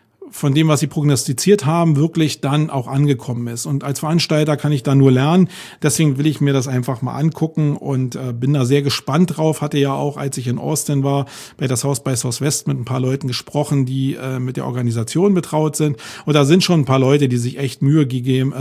was sie prognostiziert haben, wirklich dann auch angekommen ist. Und als Veranstalter kann ich da nur lernen. Deswegen will ich mir das einfach mal angucken und bin da sehr gespannt drauf. Hatte ja auch, als ich in Austin war, bei das South by Southwest mit ein paar Leuten gesprochen, die mit der Organisation betraut sind. Und da sind schon ein paar Leute, die sich echt Mühe geben.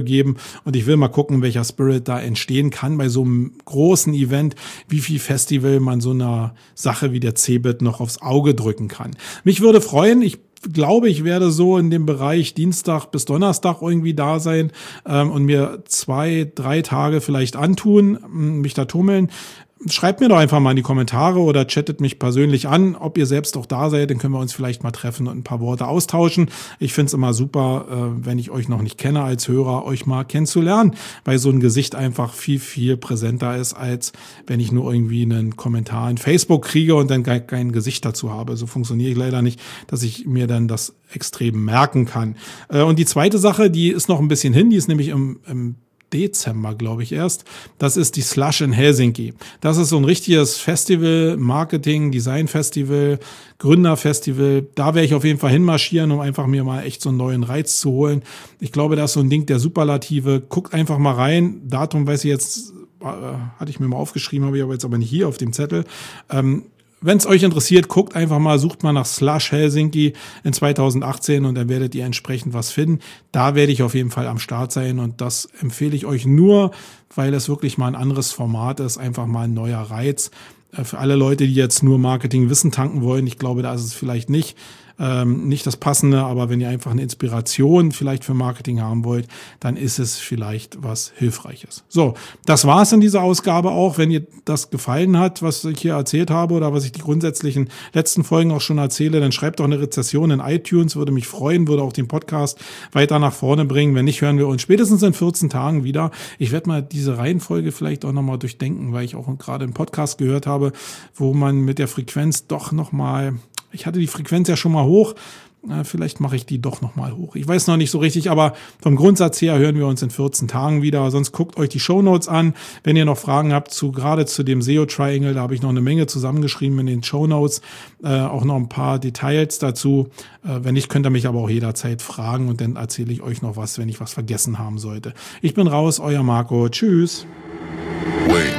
Und ich will mal gucken, welcher Spirit da entstehen kann bei so einem großen Event, wie viel Festival man so einer Sache wie der CeBIT noch aufs Auge drücken kann. Mich würde freuen, ich glaube, ich werde so in dem Bereich Dienstag bis Donnerstag irgendwie da sein und mir 2-3 Tage vielleicht antun, mich da tummeln. Schreibt mir doch einfach mal in die Kommentare oder chattet mich persönlich an, ob ihr selbst auch da seid, dann können wir uns vielleicht mal treffen und ein paar Worte austauschen. Ich finde es immer super, wenn ich euch noch nicht kenne als Hörer, euch mal kennenzulernen, weil so ein Gesicht einfach viel, viel präsenter ist, als wenn ich nur irgendwie einen Kommentar in Facebook kriege und dann kein Gesicht dazu habe. So funktioniere ich leider nicht, dass ich mir dann das extrem merken kann. Und die zweite Sache, die ist noch ein bisschen hin, die ist nämlich im Dezember, glaube ich erst. Das ist die Slush in Helsinki. Das ist so ein richtiges Festival, Marketing, Design-Festival, Gründerfestival. Da werde ich auf jeden Fall hinmarschieren, um einfach mir mal echt so einen neuen Reiz zu holen. Ich glaube, das ist so ein Ding der Superlative. Guckt einfach mal rein. Datum weiß ich jetzt, hatte ich mir mal aufgeschrieben, habe ich aber jetzt aber nicht hier auf dem Zettel. Wenn es euch interessiert, guckt einfach mal, sucht mal nach Slush Helsinki in 2018 und dann werdet ihr entsprechend was finden. Da werde ich auf jeden Fall am Start sein und das empfehle ich euch nur, weil es wirklich mal ein anderes Format ist, einfach mal ein neuer Reiz. Für alle Leute, die jetzt nur Marketingwissen tanken wollen, ich glaube, da ist es vielleicht nicht das Passende, aber wenn ihr einfach eine Inspiration vielleicht für Marketing haben wollt, dann ist es vielleicht was Hilfreiches. So, das war's in dieser Ausgabe auch. Wenn ihr das gefallen hat, was ich hier erzählt habe oder was ich die grundsätzlichen letzten Folgen auch schon erzähle, dann schreibt doch eine Rezession in iTunes, würde mich freuen, würde auch den Podcast weiter nach vorne bringen. Wenn nicht, hören wir uns spätestens in 14 Tagen wieder. Ich werde mal diese Reihenfolge vielleicht auch nochmal durchdenken, weil ich auch gerade einen Podcast gehört habe, wo man mit der Frequenz doch nochmal, ich hatte die Frequenz ja schon mal hoch, vielleicht mache ich die doch nochmal hoch. Ich weiß noch nicht so richtig, aber vom Grundsatz her hören wir uns in 14 Tagen wieder. Sonst guckt euch die Shownotes an. Wenn ihr noch Fragen habt gerade zu dem SEO-Triangle, da habe ich noch eine Menge zusammengeschrieben in den Shownotes. Auch noch ein paar Details dazu. Wenn nicht, könnt ihr mich aber auch jederzeit fragen und dann erzähle ich euch noch was, wenn ich was vergessen haben sollte. Ich bin raus, euer Marco. Tschüss. Wait.